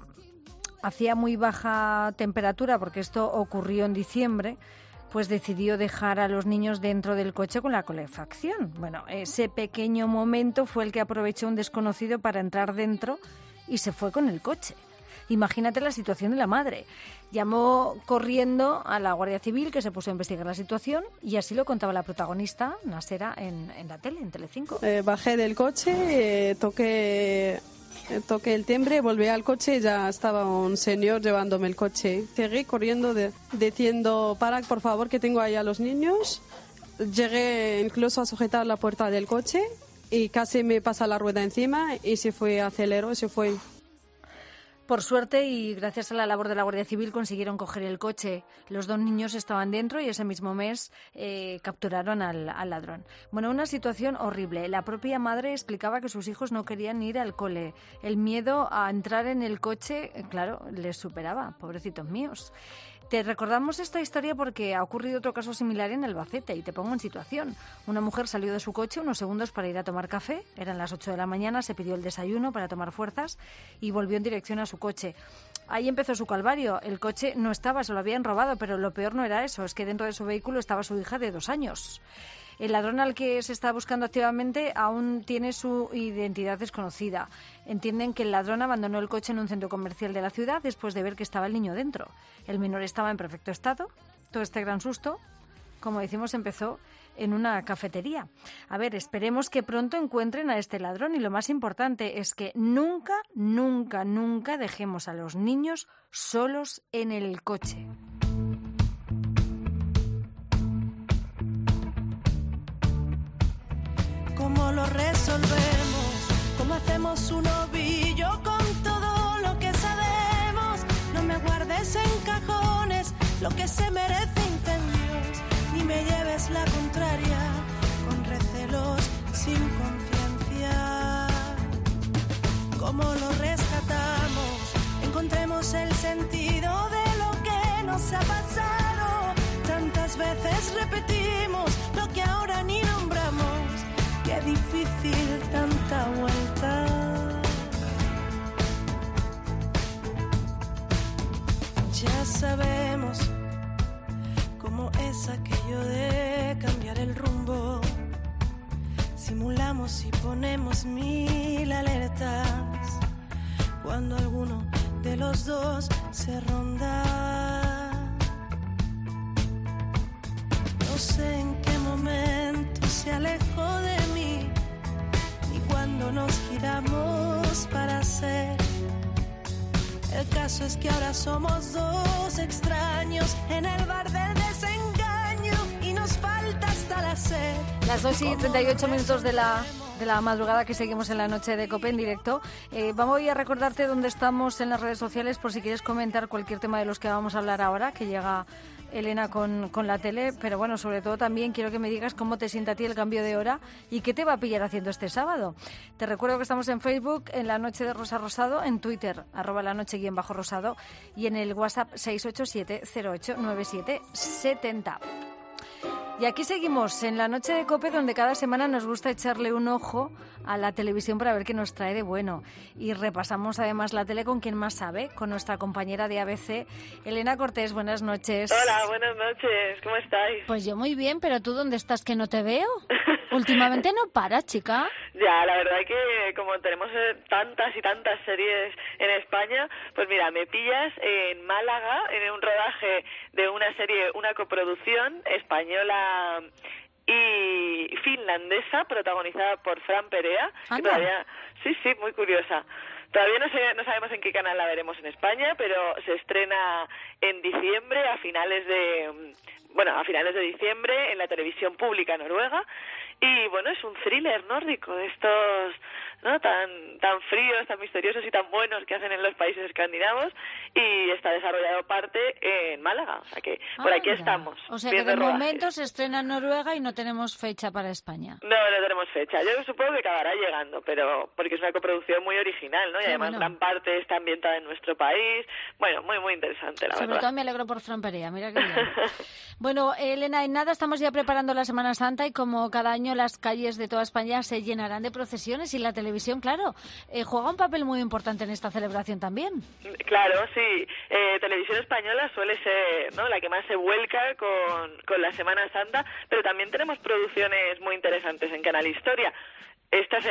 hacía muy baja temperatura, porque esto ocurrió en diciembre, pues decidió dejar a los niños dentro del coche con la calefacción. Bueno, ese pequeño momento fue el que aprovechó un desconocido para entrar dentro y se fue con el coche. Imagínate la situación de la madre. Llamó corriendo a la Guardia Civil, que se puso a investigar la situación, y así lo contaba la protagonista, Nasera, en la tele, en Telecinco. Bajé del coche, toqué el timbre, volví al coche y ya estaba un señor llevándome el coche. Seguí corriendo diciendo, para, por favor, que tengo ahí a los niños. Llegué incluso a sujetar la puerta del coche y casi me pasa la rueda encima y aceleró y se fue. Por suerte y gracias a la labor de la Guardia Civil consiguieron coger el coche. Los 2 niños estaban dentro y ese mismo mes capturaron al ladrón. Bueno, una situación horrible. La propia madre explicaba que sus hijos no querían ir al cole. El miedo a entrar en el coche, claro, les superaba. Pobrecitos míos. Te recordamos esta historia porque ha ocurrido otro caso similar en Albacete y te pongo en situación. Una mujer salió de su coche unos segundos para ir a tomar café. Eran las 8 de la mañana, se pidió el desayuno para tomar fuerzas y volvió en dirección a su coche. Ahí empezó su calvario. El coche no estaba, se lo habían robado, pero lo peor no era eso, es que dentro de su vehículo estaba su hija de 2 años. El ladrón al que se está buscando activamente aún tiene su identidad desconocida. Entienden que el ladrón abandonó el coche en un centro comercial de la ciudad después de ver que estaba el niño dentro. El menor estaba en perfecto estado. Todo este gran susto, como decimos, empezó en una cafetería. A ver, esperemos que pronto encuentren a este ladrón y lo más importante es que nunca, nunca, nunca dejemos a los niños solos en el coche. ¿Cómo lo resolvemos? ¿Cómo hacemos un ovillo con todo lo que sabemos? No me guardes en cajones lo que se merece incendios, ni me lleves la contraria con recelos sin conciencia. ¿Cómo lo rescatamos? Encontremos el sentido de lo que nos ha pasado. Tantas veces repetimos lo que ahora ni nombramos. Qué difícil tanta vuelta. Ya sabemos cómo es aquello de cambiar el rumbo. Simulamos y ponemos 1000 alertas cuando alguno de los dos se ronda. No sé en qué momento se alejó de mí, ni cuando solo nos giramos para ser. El caso es que ahora somos dos extraños en el bar del desengaño y nos falta hasta la sed. Las 2:38 de la madrugada, que seguimos en la noche de COPE en directo. Voy a recordarte dónde estamos en las redes sociales por si quieres comentar cualquier tema de los que vamos a hablar ahora, que llega Elena con la tele, pero bueno, sobre todo también quiero que me digas cómo te sienta a ti el cambio de hora y qué te va a pillar haciendo este sábado. Te recuerdo que estamos en Facebook, en La Noche de Rosa Rosado, en Twitter, @lanoche_rosado, y en el WhatsApp 687-089770. Y aquí seguimos en la noche de COPE, donde cada semana nos gusta echarle un ojo a la televisión para ver qué nos trae de bueno. Y repasamos además la tele con quien más sabe, con nuestra compañera de ABC, Elena Cortés. Buenas noches. Hola, buenas noches. ¿Cómo estáis? Pues yo muy bien, pero ¿tú dónde estás que no te veo? Últimamente no paras, chica. Ya, la verdad que como tenemos tantas y tantas series en España, pues mira, me pillas en Málaga, en un rodaje de una serie, una coproducción española y finlandesa, protagonizada por Fran Perea, que todavía, sí, muy curiosa. Todavía no sabemos en qué canal la veremos en España, pero se estrena en diciembre, a finales de diciembre, en la televisión pública noruega. Y bueno, es un thriller nórdico de estos, ¿no?, tan fríos, tan misteriosos y tan buenos que hacen en los países escandinavos, y está desarrollado parte en Málaga, o sea que por aquí estamos. O sea que de momento se estrena en Noruega y no tenemos fecha para España. No tenemos fecha. Yo supongo que acabará llegando, pero porque es una coproducción muy original, ¿no? Y además gran parte está ambientada en nuestro país. Bueno, muy interesante, la verdad. Sobre todo me alegro por Fran Perea, mira qué bien. Bueno, Elena, en nada estamos ya preparando la Semana Santa y como cada año las calles de toda España se llenarán de procesiones y la televisión, claro, juega un papel muy importante en esta celebración también. Claro, sí. Televisión española suele ser, ¿no?, la que más se vuelca con la Semana Santa, pero también tenemos producciones muy interesantes en Canal Historia. Este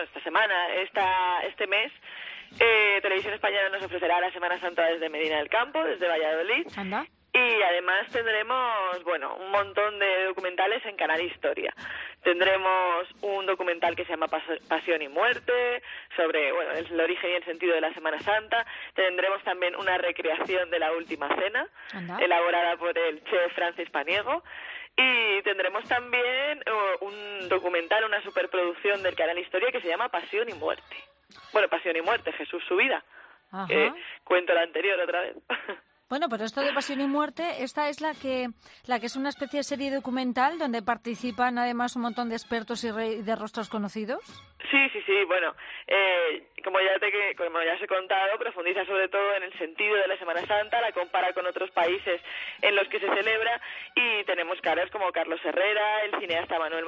mes, Televisión Española nos ofrecerá la Semana Santa desde Medina del Campo, desde Valladolid. Anda. Y además tendremos, un montón de documentales en Canal Historia. Tendremos un documental que se llama Pasión y Muerte, sobre, el origen y el sentido de la Semana Santa. Tendremos también una recreación de la Última Cena, elaborada por el chef Francis Paniego. Y tendremos también un documental, una superproducción del Canal Historia que se llama Pasión y Muerte. Bueno, Pasión y Muerte, Jesús su vida. Cuento la anterior otra vez. Bueno, pero esto de Pasión y Muerte, esta es la que es una especie de serie documental donde participan además un montón de expertos y de rostros conocidos. Sí, bueno, como ya os he contado, profundiza sobre todo en el sentido de la Semana Santa, la compara con otros países en los que se celebra, y tenemos caras como Carlos Herrera, el cineasta Manuel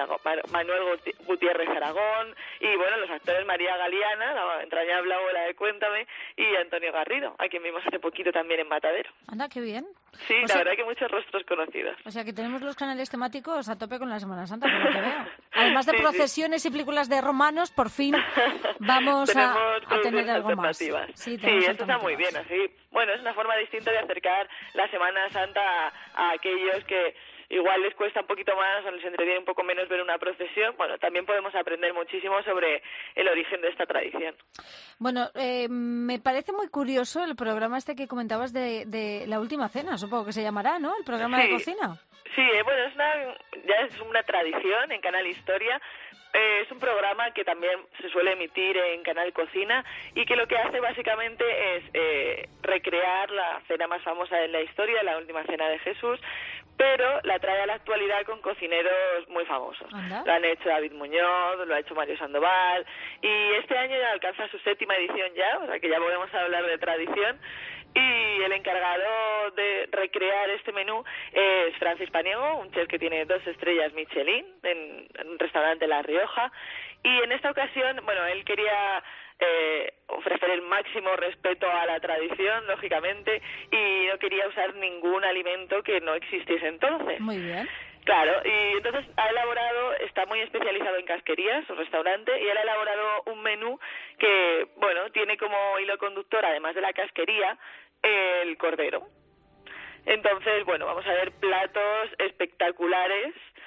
Gutiérrez Aragón, y los actores María Galeana, la entrañable abuela de Cuéntame, y Antonio Garrido, a quien vimos hace poquito también en Matadero. Anda, qué bien. Sí, la verdad que muchos rostros conocidos. O sea que tenemos los canales temáticos a tope con la Semana Santa, por lo que veo. Además de procesiones y películas de romanos, por fin vamos a tener algo más. Sí, esto está muy bien, así. Bueno, es una forma distinta de acercar la Semana Santa a aquellos que igual les cuesta un poquito más o les entretiene un poco menos ver una procesión. Bueno, también podemos aprender muchísimo sobre el origen de esta tradición. Bueno, me parece muy curioso el programa este que comentabas de La Última Cena, supongo que se llamará, ¿no? El programa de cocina. Sí, ya es una tradición en Canal Historia. Es un programa que también se suele emitir en Canal Cocina y que lo que hace básicamente es recrear la cena más famosa de la historia, la Última Cena de Jesús, pero la trae a la actualidad con cocineros muy famosos. ¿Anda? Lo han hecho David Muñoz, lo ha hecho Mario Sandoval, y este año ya alcanza su 7ª edición ya, o sea que ya podemos hablar de tradición. Y el encargado de recrear este menú es Francis Paniego, un chef que tiene 2 estrellas Michelin en un restaurante La Rioja. Y en esta ocasión, él quería ofrecer el máximo respeto a la tradición, lógicamente, y no quería usar ningún alimento que no existiese entonces. Muy bien. Claro, y entonces está muy especializado en casquerías, su restaurante, y él ha elaborado un menú que, tiene como hilo conductor, además de la casquería, el cordero. Entonces, vamos a ver platos espectaculares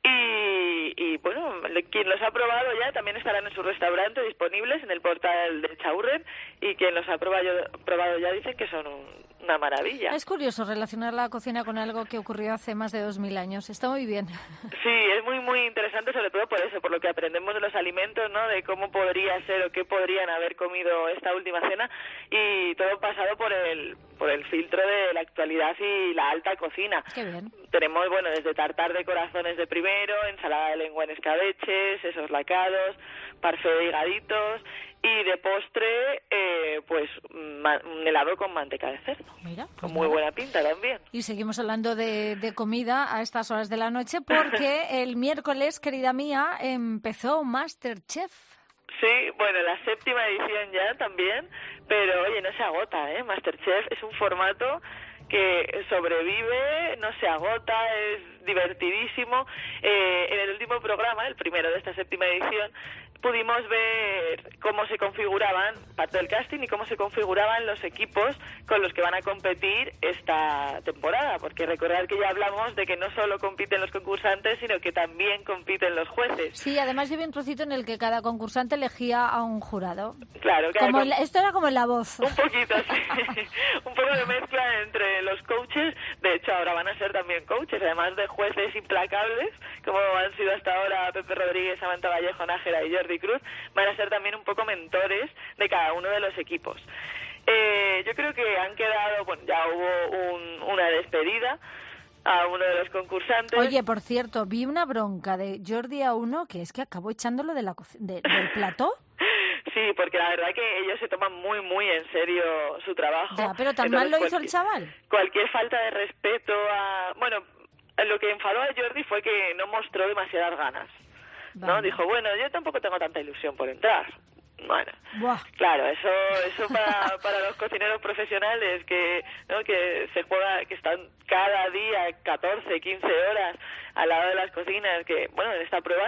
Y bueno, quien los ha probado ya también estarán en su restaurante disponibles en el portal de Chaurren, y quien los ha probado ya dice que son una maravilla. Es curioso relacionar la cocina con algo que ocurrió hace más de 2000 años. Está muy bien. Sí, es muy muy interesante, sobre todo por eso, por lo que aprendemos de los alimentos, ¿no? De cómo podría ser o qué podrían haber comido esta última cena, y todo pasado por el filtro de la actualidad y la alta cocina. Qué bien. Tenemos, bueno, desde tartar de corazones de primero, ensalada de lengua en escabeches, esos lacados, parfait de higaditos, y de postre, pues un helado con manteca de cerdo. Mira, pues con muy buena pinta también. Y seguimos hablando de comida a estas horas de la noche, porque el miércoles, querida mía, empezó MasterChef. Sí, bueno, la 7ª edición ya también, pero oye, no se agota, ¿eh? MasterChef es un formato que sobrevive, no se agota, es divertidísimo. En el último programa, el primero de esta 7ª edición, pudimos ver cómo se configuraban, parte del casting, y cómo se configuraban los equipos con los que van a competir esta temporada, porque recordad que ya hablamos de que no solo compiten los concursantes, sino que también compiten los jueces. Sí, además yo vi un trocito en el que cada concursante elegía a un jurado. Claro, como esto era como en La Voz. Un poquito, sí. Un poco de mezcla entre los coaches. De hecho, ahora van a ser también coaches, además de jueces implacables, como han sido hasta ahora Pepe Rodríguez, Samantha Vallejo, Nájera y Jordi Cruz, van a ser también un poco mentores de cada uno de los equipos. Yo creo que han quedado, bueno, ya hubo una despedida a uno de los concursantes. Oye, por cierto, vi una bronca de Jordi a uno que es que acabó echándolo del plató. Sí, porque la verdad que ellos se toman muy, muy en serio su trabajo. Ya, pero tan mal lo hizo el chaval. Cualquier falta de respeto a... Bueno, lo que enfadó a Jordi fue que no mostró demasiadas ganas. Vale. ¿No? Dijo, bueno, yo tampoco tengo tanta ilusión por entrar. Bueno, Buah. Claro, eso para los cocineros profesionales que se juega, que están cada día 14, 15 horas al lado de las cocinas, que bueno, en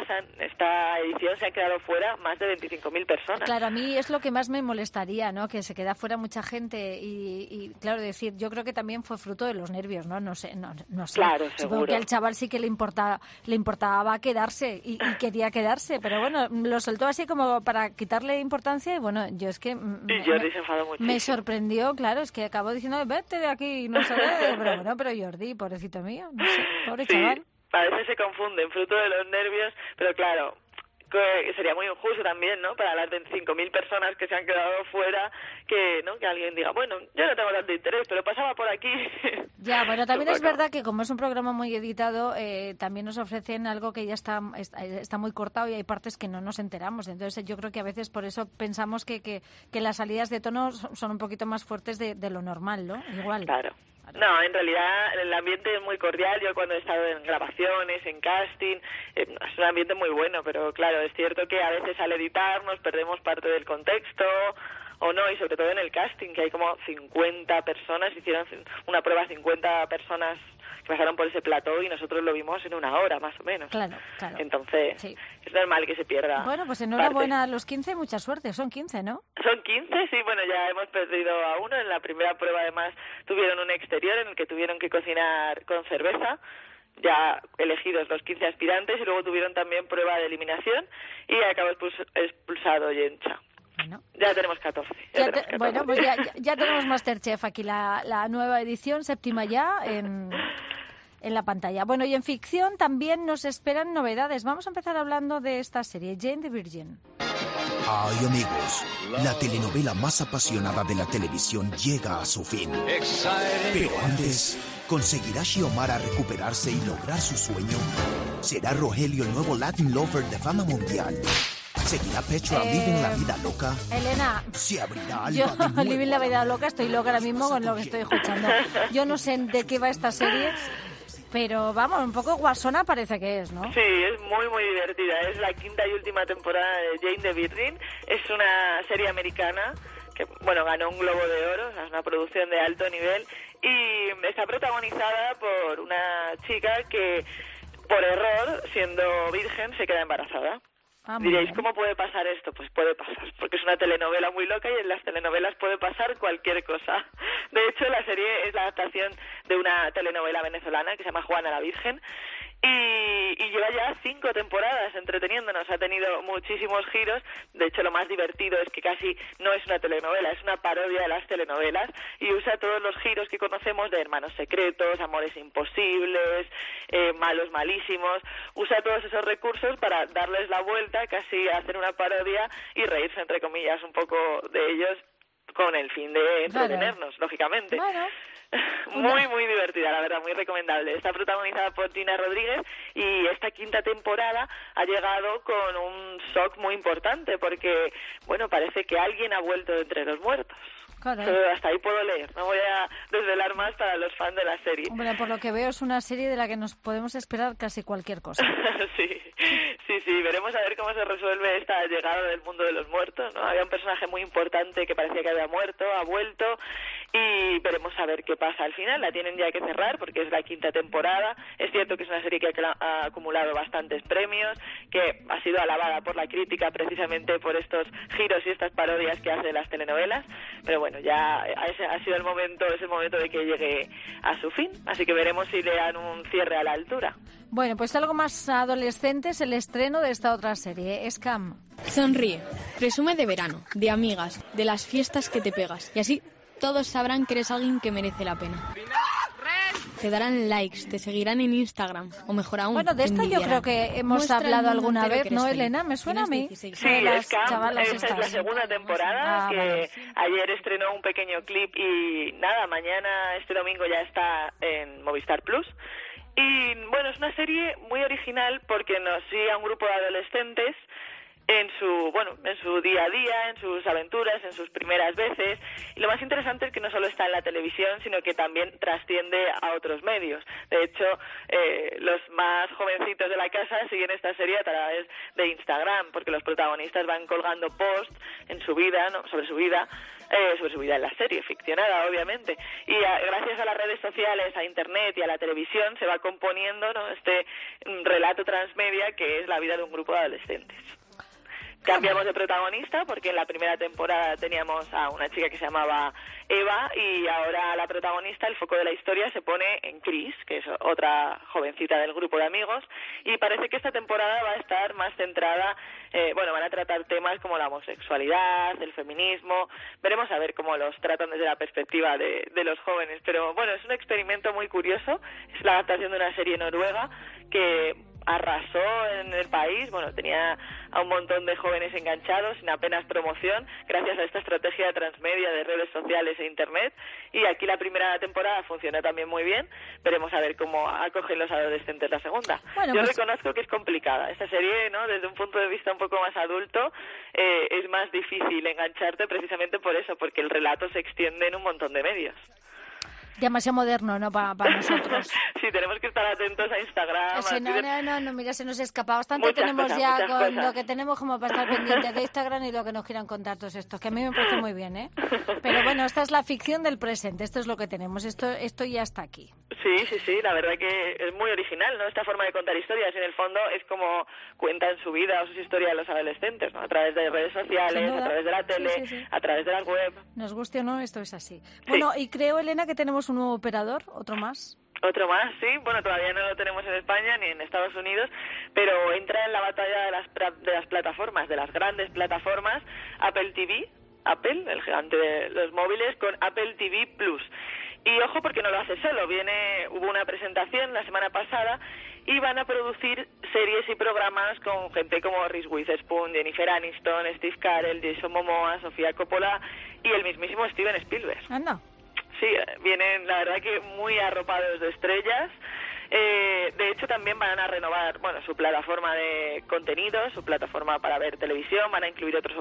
esta edición se han quedado fuera más de 25.000 personas. Claro, a mí es lo que más me molestaría, ¿no? Que se queda fuera mucha gente y claro, decir, yo creo que también fue fruto de los nervios, ¿no? No sé. Claro, supongo seguro. que al chaval sí que le importaba quedarse y quería quedarse, pero bueno, lo soltó así como para quitarle importancia y bueno, yo es que Jordi se enfadó muchísimo. Me sorprendió, claro, es que acabó diciendo, vete de aquí, no sé qué, pero bueno, pero Jordi, pobrecito mío, no sé, pobre chaval. A veces se confunden, fruto de los nervios, pero claro, que sería muy injusto también, ¿no? Para las 25.000 personas que se han quedado fuera, que alguien diga, bueno, yo no tengo tanto interés, pero pasaba por aquí. Ya, bueno, también es verdad que como es un programa muy editado, también nos ofrecen algo que ya está muy cortado y hay partes que no nos enteramos. Entonces yo creo que a veces por eso pensamos que las salidas de tono son un poquito más fuertes de lo normal, ¿no? Igual. Claro. No, en realidad el ambiente es muy cordial. Yo cuando he estado en grabaciones, en casting, es un ambiente muy bueno, pero claro, es cierto que a veces al editar nos perdemos parte del contexto o no, y sobre todo en el casting, que hay como 50 personas, hicieron una prueba 50 personas que pasaron por ese plató y nosotros lo vimos en 1 hora más o menos. Claro. Entonces, sí, es normal que se pierda. Bueno, pues enhorabuena a los 15, mucha suerte, son 15, ¿no? Son 15, sí, bueno, ya hemos perdido a uno. En la primera prueba además tuvieron un exterior en el que tuvieron que cocinar con cerveza, ya elegidos los 15 aspirantes, y luego tuvieron también prueba de eliminación y acabó expulsado Yencha. Bueno. Ya tenemos 14. Bueno, pues ya tenemos MasterChef aquí, la nueva edición, 7ª ya, en la pantalla. Bueno, y en ficción también nos esperan novedades. Vamos a empezar hablando de esta serie, Jane the Virgin. Ay, amigos, la telenovela más apasionada de la televisión llega a su fin. Pero antes, ¿conseguirá Xiomara recuperarse y lograr su sueño? ¿Será Rogelio el nuevo Latin Lover de fama mundial? ¿Seguirá Petra Living la vida loca? Elena, ¿Se abrirá yo Alba de nuevo? Living la vida loca, estoy loca ahora mismo con lo que estoy escuchando. Yo no sé de qué va esta serie, pero vamos, un poco guasona parece que es, ¿no? Sí, es muy, muy divertida. Es la 5ª y última temporada de Jane the Virgin. Es una serie americana que, bueno, ganó un Globo de Oro, es una producción de alto nivel, y está protagonizada por una chica que, por error, siendo virgen, se queda embarazada. Diréis, ¿cómo puede pasar esto? Pues puede pasar, porque es una telenovela muy loca y en las telenovelas puede pasar cualquier cosa. De hecho, la serie es la adaptación de una telenovela venezolana que se llama Juana la Virgen. Y lleva ya 5 temporadas entreteniéndonos, ha tenido muchísimos giros. De hecho, lo más divertido es que casi no es una telenovela, es una parodia de las telenovelas, y usa todos los giros que conocemos de hermanos secretos, amores imposibles, malos malísimos. Usa todos esos recursos para darles la vuelta, casi hacer una parodia y reírse, entre comillas, un poco de ellos, con el fin de entretenernos, lógicamente. Bueno. Muy divertida, la verdad, muy recomendable. Está protagonizada por Gina Rodríguez y esta 5ª temporada ha llegado con un shock muy importante porque, bueno, parece que alguien ha vuelto de entre los muertos. Pero hasta ahí puedo leer, no voy a desvelar más para los fans de la serie. Bueno, por lo que veo es una serie de la que nos podemos esperar casi cualquier cosa. Sí, veremos a ver cómo se resuelve esta llegada del mundo de los muertos, ¿no? Había un personaje muy importante que parecía que había muerto, ha vuelto, y veremos a ver qué pasa al final. La tienen ya que cerrar porque es la 5ª temporada. Es cierto que es una serie que ha acumulado bastantes premios, que ha sido alabada por la crítica precisamente por estos giros y estas parodias que hace las telenovelas, pero bueno, ya ha sido el momento de que llegue a su fin, así que veremos si le dan un cierre a la altura. Bueno, pues algo más adolescente es el estreno de esta otra serie, Scam. Sonríe, presume de verano, de amigas, de las fiestas que te pegas, y así todos sabrán que eres alguien que merece la pena. Te darán likes, te seguirán en Instagram, o mejor aún, bueno, de esta yo creo que hemos hablado alguna vez, ¿no, Elena? ¿Me suena a mí? Sí, Scam, esta es la segunda temporada, que ayer estrenó un pequeño clip y nada, mañana, este domingo ya está en Movistar Plus. Y bueno, es una serie muy original porque nos sigue a un grupo de adolescentes en su día a día, en sus aventuras, en sus primeras veces. Y lo más interesante es que no solo está en la televisión, sino que también trasciende a otros medios. De hecho, los más jovencitos de la casa siguen esta serie a través de Instagram, porque los protagonistas van colgando posts en su vida, ¿no? sobre su vida en la serie, ficcionada, obviamente. Y gracias a las redes sociales, a Internet y a la televisión se va componiendo, ¿no? este relato transmedia que es la vida de un grupo de adolescentes. Cambiamos de protagonista porque en la primera temporada teníamos a una chica que se llamaba Eva y ahora la protagonista, el foco de la historia, se pone en Chris, que es otra jovencita del grupo de amigos, y parece que esta temporada va a estar más centrada, van a tratar temas como la homosexualidad, el feminismo. Veremos a ver cómo los tratan desde la perspectiva de los jóvenes, pero bueno, es un experimento muy curioso. Es la adaptación de una serie noruega que arrasó en el país, tenía a un montón de jóvenes enganchados sin apenas promoción gracias a esta estrategia transmedia de redes sociales e internet, y aquí la primera temporada funcionó también muy bien. Veremos a ver cómo acogen los adolescentes la segunda. Yo reconozco que es complicada esta serie, ¿no? Desde un punto de vista un poco más adulto es más difícil engancharte precisamente por eso, porque el relato se extiende en un montón de medios. Demasiado moderno, ¿no? Para nosotros. Sí, tenemos que estar atentos a Instagram. Sí, no, mira, se nos escapa bastante. Tenemos ya con lo que tenemos como para estar pendientes de Instagram y lo que nos quieran contar todos estos, que a mí me parece muy bien, ¿eh? Pero bueno, esta es la ficción del presente, esto es lo que tenemos, esto ya está aquí. Sí, la verdad que es muy original, ¿no? Esta forma de contar historias, en el fondo es como cuentan su vida o sus historias los adolescentes, ¿no? A través de redes sociales, a través de la tele, a través de la web. Nos guste o no, esto es así. Bueno, y creo, Elena, que tenemos un nuevo operador, otro más. Otro más, sí. Bueno, todavía no lo tenemos en España ni en Estados Unidos, pero entra en la batalla de las plataformas, de las grandes plataformas, Apple TV, el gigante de los móviles, con Apple TV Plus. Y ojo, porque no lo hace solo. Hubo una presentación la semana pasada y van a producir series y programas con gente como Reese Witherspoon, Jennifer Aniston, Steve Carell, Jason Momoa, Sofía Coppola y el mismísimo Steven Spielberg. Anda. Sí, vienen, la verdad que muy arropados de estrellas. De hecho, también van a renovar, su plataforma de contenidos, su plataforma para ver televisión. Van a incluir otros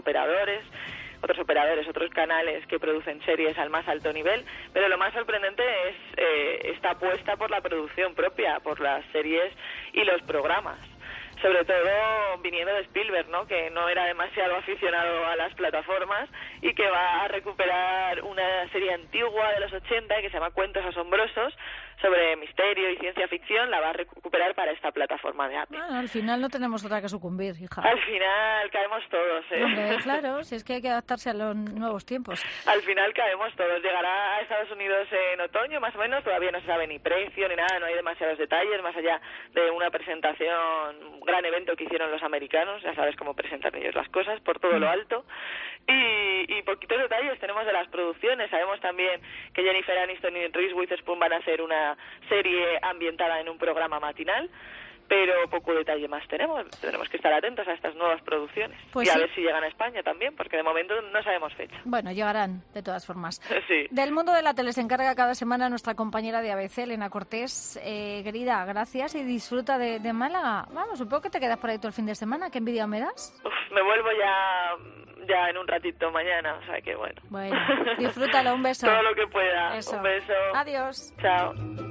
canales que producen series al más alto nivel. Pero lo más sorprendente es esta apuesta por la producción propia, por las series y los programas. Sobre todo viniendo de Spielberg, ¿no? Que no era demasiado aficionado a las plataformas y que va a recuperar una serie antigua de los 80 que se llama Cuentos Asombrosos sobre misterio y ciencia ficción. La va a recuperar para esta plataforma. forma de APE. Bueno, al final no tenemos otra que sucumbir, hija. Al final caemos todos, ¿eh? Hombre, claro, si es que hay que adaptarse a los nuevos tiempos. Al final caemos todos. Llegará a Estados Unidos en otoño, más o menos. Todavía no se sabe ni precio ni nada, no hay demasiados detalles, más allá de una presentación, un gran evento que hicieron los americanos. Ya sabes cómo presentan ellos las cosas, por todo lo alto. Y poquitos detalles tenemos de las producciones. Sabemos también que Jennifer Aniston y Reese Witherspoon van a hacer una serie ambientada en un programa matinal, pero poco detalle más tenemos. Tenemos que estar atentos a estas nuevas producciones. Pues y a sí. ver si llegan a España también, porque de momento no sabemos fecha. Bueno, llegarán, de todas formas. Sí. Del mundo de la tele se encarga cada semana nuestra compañera de ABC, Elena Cortés. Querida, gracias y disfruta de Málaga. Vamos, supongo que te quedas por ahí todo el fin de semana. ¿Qué envidia me das? Me vuelvo ya en un ratito mañana, o sea que bueno. Bueno, disfrútalo, un beso. Todo lo que pueda. Eso. Un beso. Adiós. Chao.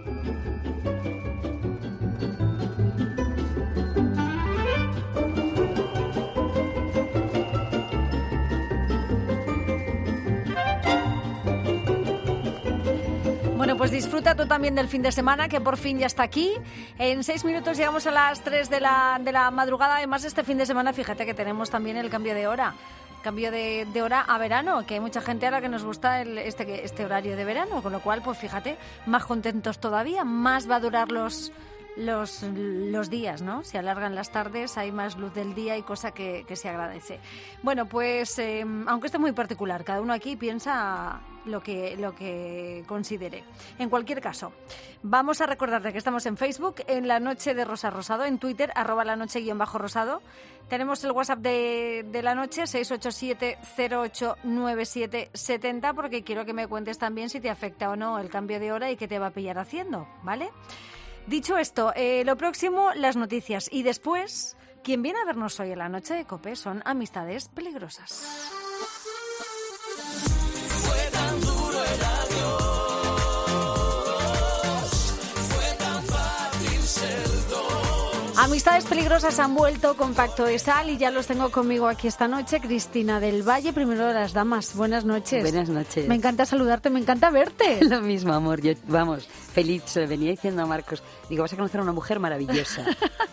Bueno, pues disfruta tú también del fin de semana, que por fin ya está aquí. En 6 minutos llegamos a las 3 de la madrugada. Además, este fin de semana, fíjate que tenemos también el cambio de hora. Cambio de hora a verano, que hay mucha gente a la que nos gusta este horario de verano. Con lo cual, pues fíjate, más contentos todavía, más va a durar los días, ¿no? Se alargan las tardes, hay más luz del día y cosa que se agradece. Bueno, pues aunque esto es muy particular, cada uno aquí piensa lo que considere. En cualquier caso, vamos a recordarte que estamos en Facebook, en La Noche de Rosa Rosado, en Twitter, @lanoche_rosado. Tenemos el WhatsApp de La Noche, 687-089770, porque quiero que me cuentes también si te afecta o no el cambio de hora y qué te va a pillar haciendo, ¿vale? Dicho esto, lo próximo, las noticias. Y después, quien viene a vernos hoy en La Noche de COPE son Amistades Peligrosas. Fue tan duro el adiós, fue tan fácil ser dos. Amistades Peligrosas han vuelto con Pacto de Sal y ya los tengo conmigo aquí esta noche. Cristina del Valle, primero de las damas. Buenas noches. Buenas noches. Me encanta saludarte, me encanta verte. Lo mismo, amor. Yo, vamos, feliz. Se le venía diciendo a Marcos, digo, vas a conocer a una mujer maravillosa.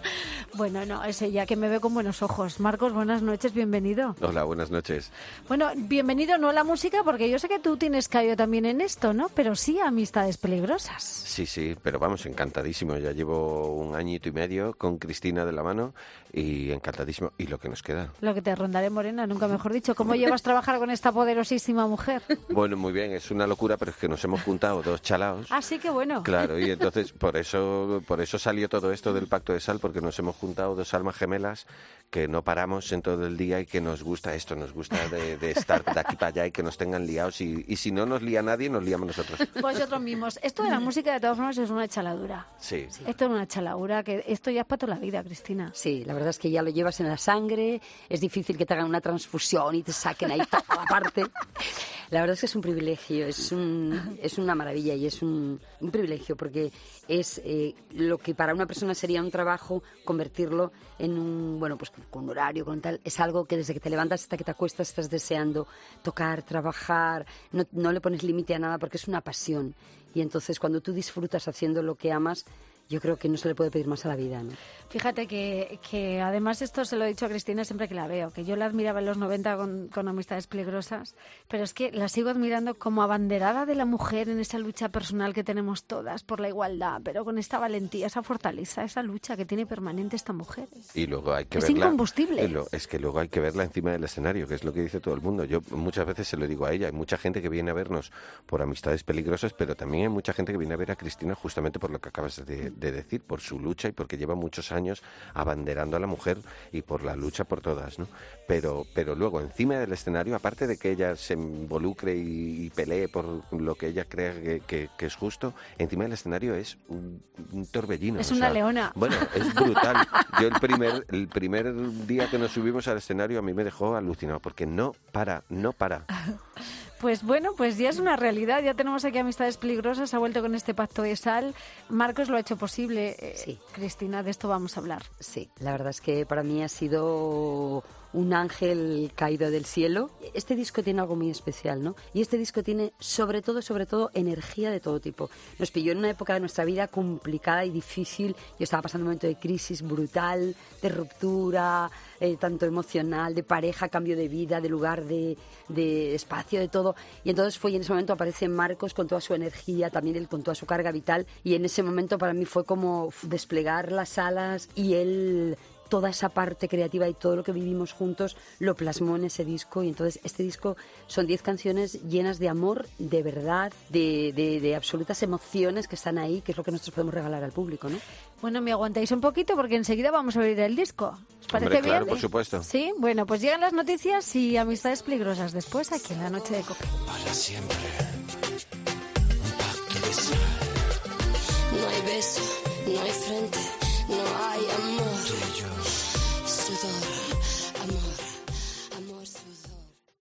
Bueno, no, es ella que me ve con buenos ojos. Marcos, buenas noches, bienvenido. Hola, buenas noches. Bueno, bienvenido no a la música, porque yo sé que tú tienes callo también en esto, ¿no? Pero sí a Amistades Peligrosas. Sí, pero vamos, encantadísimo. Ya llevo 1 añito y medio con Cristina de la mano y encantadísimo. ¿Y lo que nos queda? Lo que te rondaré, Morena, nunca mejor dicho. ¿Cómo llevas trabajar con esta poderosísima mujer? Bueno, muy bien, es una locura, pero es que nos hemos juntado 2 chalaos. Así que bueno. Claro, y entonces por eso salió todo esto del Pacto de Sal, porque nos hemos juntado 2 almas gemelas que no paramos en todo el día y que nos gusta esto, nos gusta de estar de aquí para allá y que nos tengan liados y si no nos lía nadie, nos liamos nosotros. Vosotros mismos. Esto de la música, de todas formas, es una chaladura. Sí. Esto es una chaladura, que esto ya es para toda la vida, Cristina. Sí, la verdad es que ya lo llevas en la sangre, es difícil que te hagan una transfusión y te saquen ahí toda la parte. La verdad es que es un privilegio, es una maravilla y es un privilegio porque es lo que para una persona sería un trabajo, convertirlo en un, bueno, pues con horario, con tal, es algo que desde que te levantas hasta que te acuestas estás deseando tocar, trabajar, no le pones límite a nada porque es una pasión. Y entonces cuando tú disfrutas haciendo lo que amas, yo creo que no se le puede pedir más a la vida, ¿no? Fíjate que además esto se lo he dicho a Cristina siempre que la veo, que yo la admiraba en los 90 con Amistades Peligrosas, pero es que la sigo admirando como abanderada de la mujer en esa lucha personal que tenemos todas por la igualdad, pero con esta valentía, esa fortaleza, esa lucha que tiene permanente esta mujer. Y luego hay que es verla, incombustible. Es que luego hay que verla encima del escenario, que es lo que dice todo el mundo. Yo muchas veces se lo digo a ella, hay mucha gente que viene a vernos por Amistades Peligrosas, pero también hay mucha gente que viene a ver a Cristina justamente por lo que acabas de decir, por su lucha y porque lleva muchos años abanderando a la mujer y por la lucha por todas, ¿no? Pero luego encima del escenario, aparte de que ella se involucre y pelee por lo que ella crea que es justo, encima del escenario es un torbellino. Es una leona. Bueno, es brutal. Yo el primer día que nos subimos al escenario a mí me dejó alucinado porque no para. Pues bueno, pues ya es una realidad. Ya tenemos aquí Amistades Peligrosas, ha vuelto con este Pacto de Sal. Marcos lo ha hecho posible. Sí. Cristina, de esto vamos a hablar. Sí, la verdad es que para mí ha sido un ángel caído del cielo. Este disco tiene algo muy especial, ¿no? Y este disco tiene sobre todo energía de todo tipo. Nos pilló en una época de nuestra vida complicada y difícil. Yo estaba pasando un momento de crisis brutal, de ruptura, tanto emocional, de pareja, cambio de vida, de lugar, de espacio, de todo. Y entonces fue, y en ese momento aparece Marcos con toda su energía, también él con toda su carga vital, y en ese momento para mí fue como desplegar las alas, y él, toda esa parte creativa y todo lo que vivimos juntos lo plasmó en ese disco. Y entonces este disco son 10 canciones llenas de amor, de verdad, de absolutas emociones que están ahí, que es lo que nosotros podemos regalar al público, ¿no? Bueno, me aguantáis un poquito porque enseguida vamos a oír el disco. ¿Os parece bien? Claro, por supuesto. Sí, bueno, pues llegan las noticias y Amistades Peligrosas después aquí en La Noche de Cope. Para siempre, un pacto de sal. No hay beso, no hay frente, no hay amor.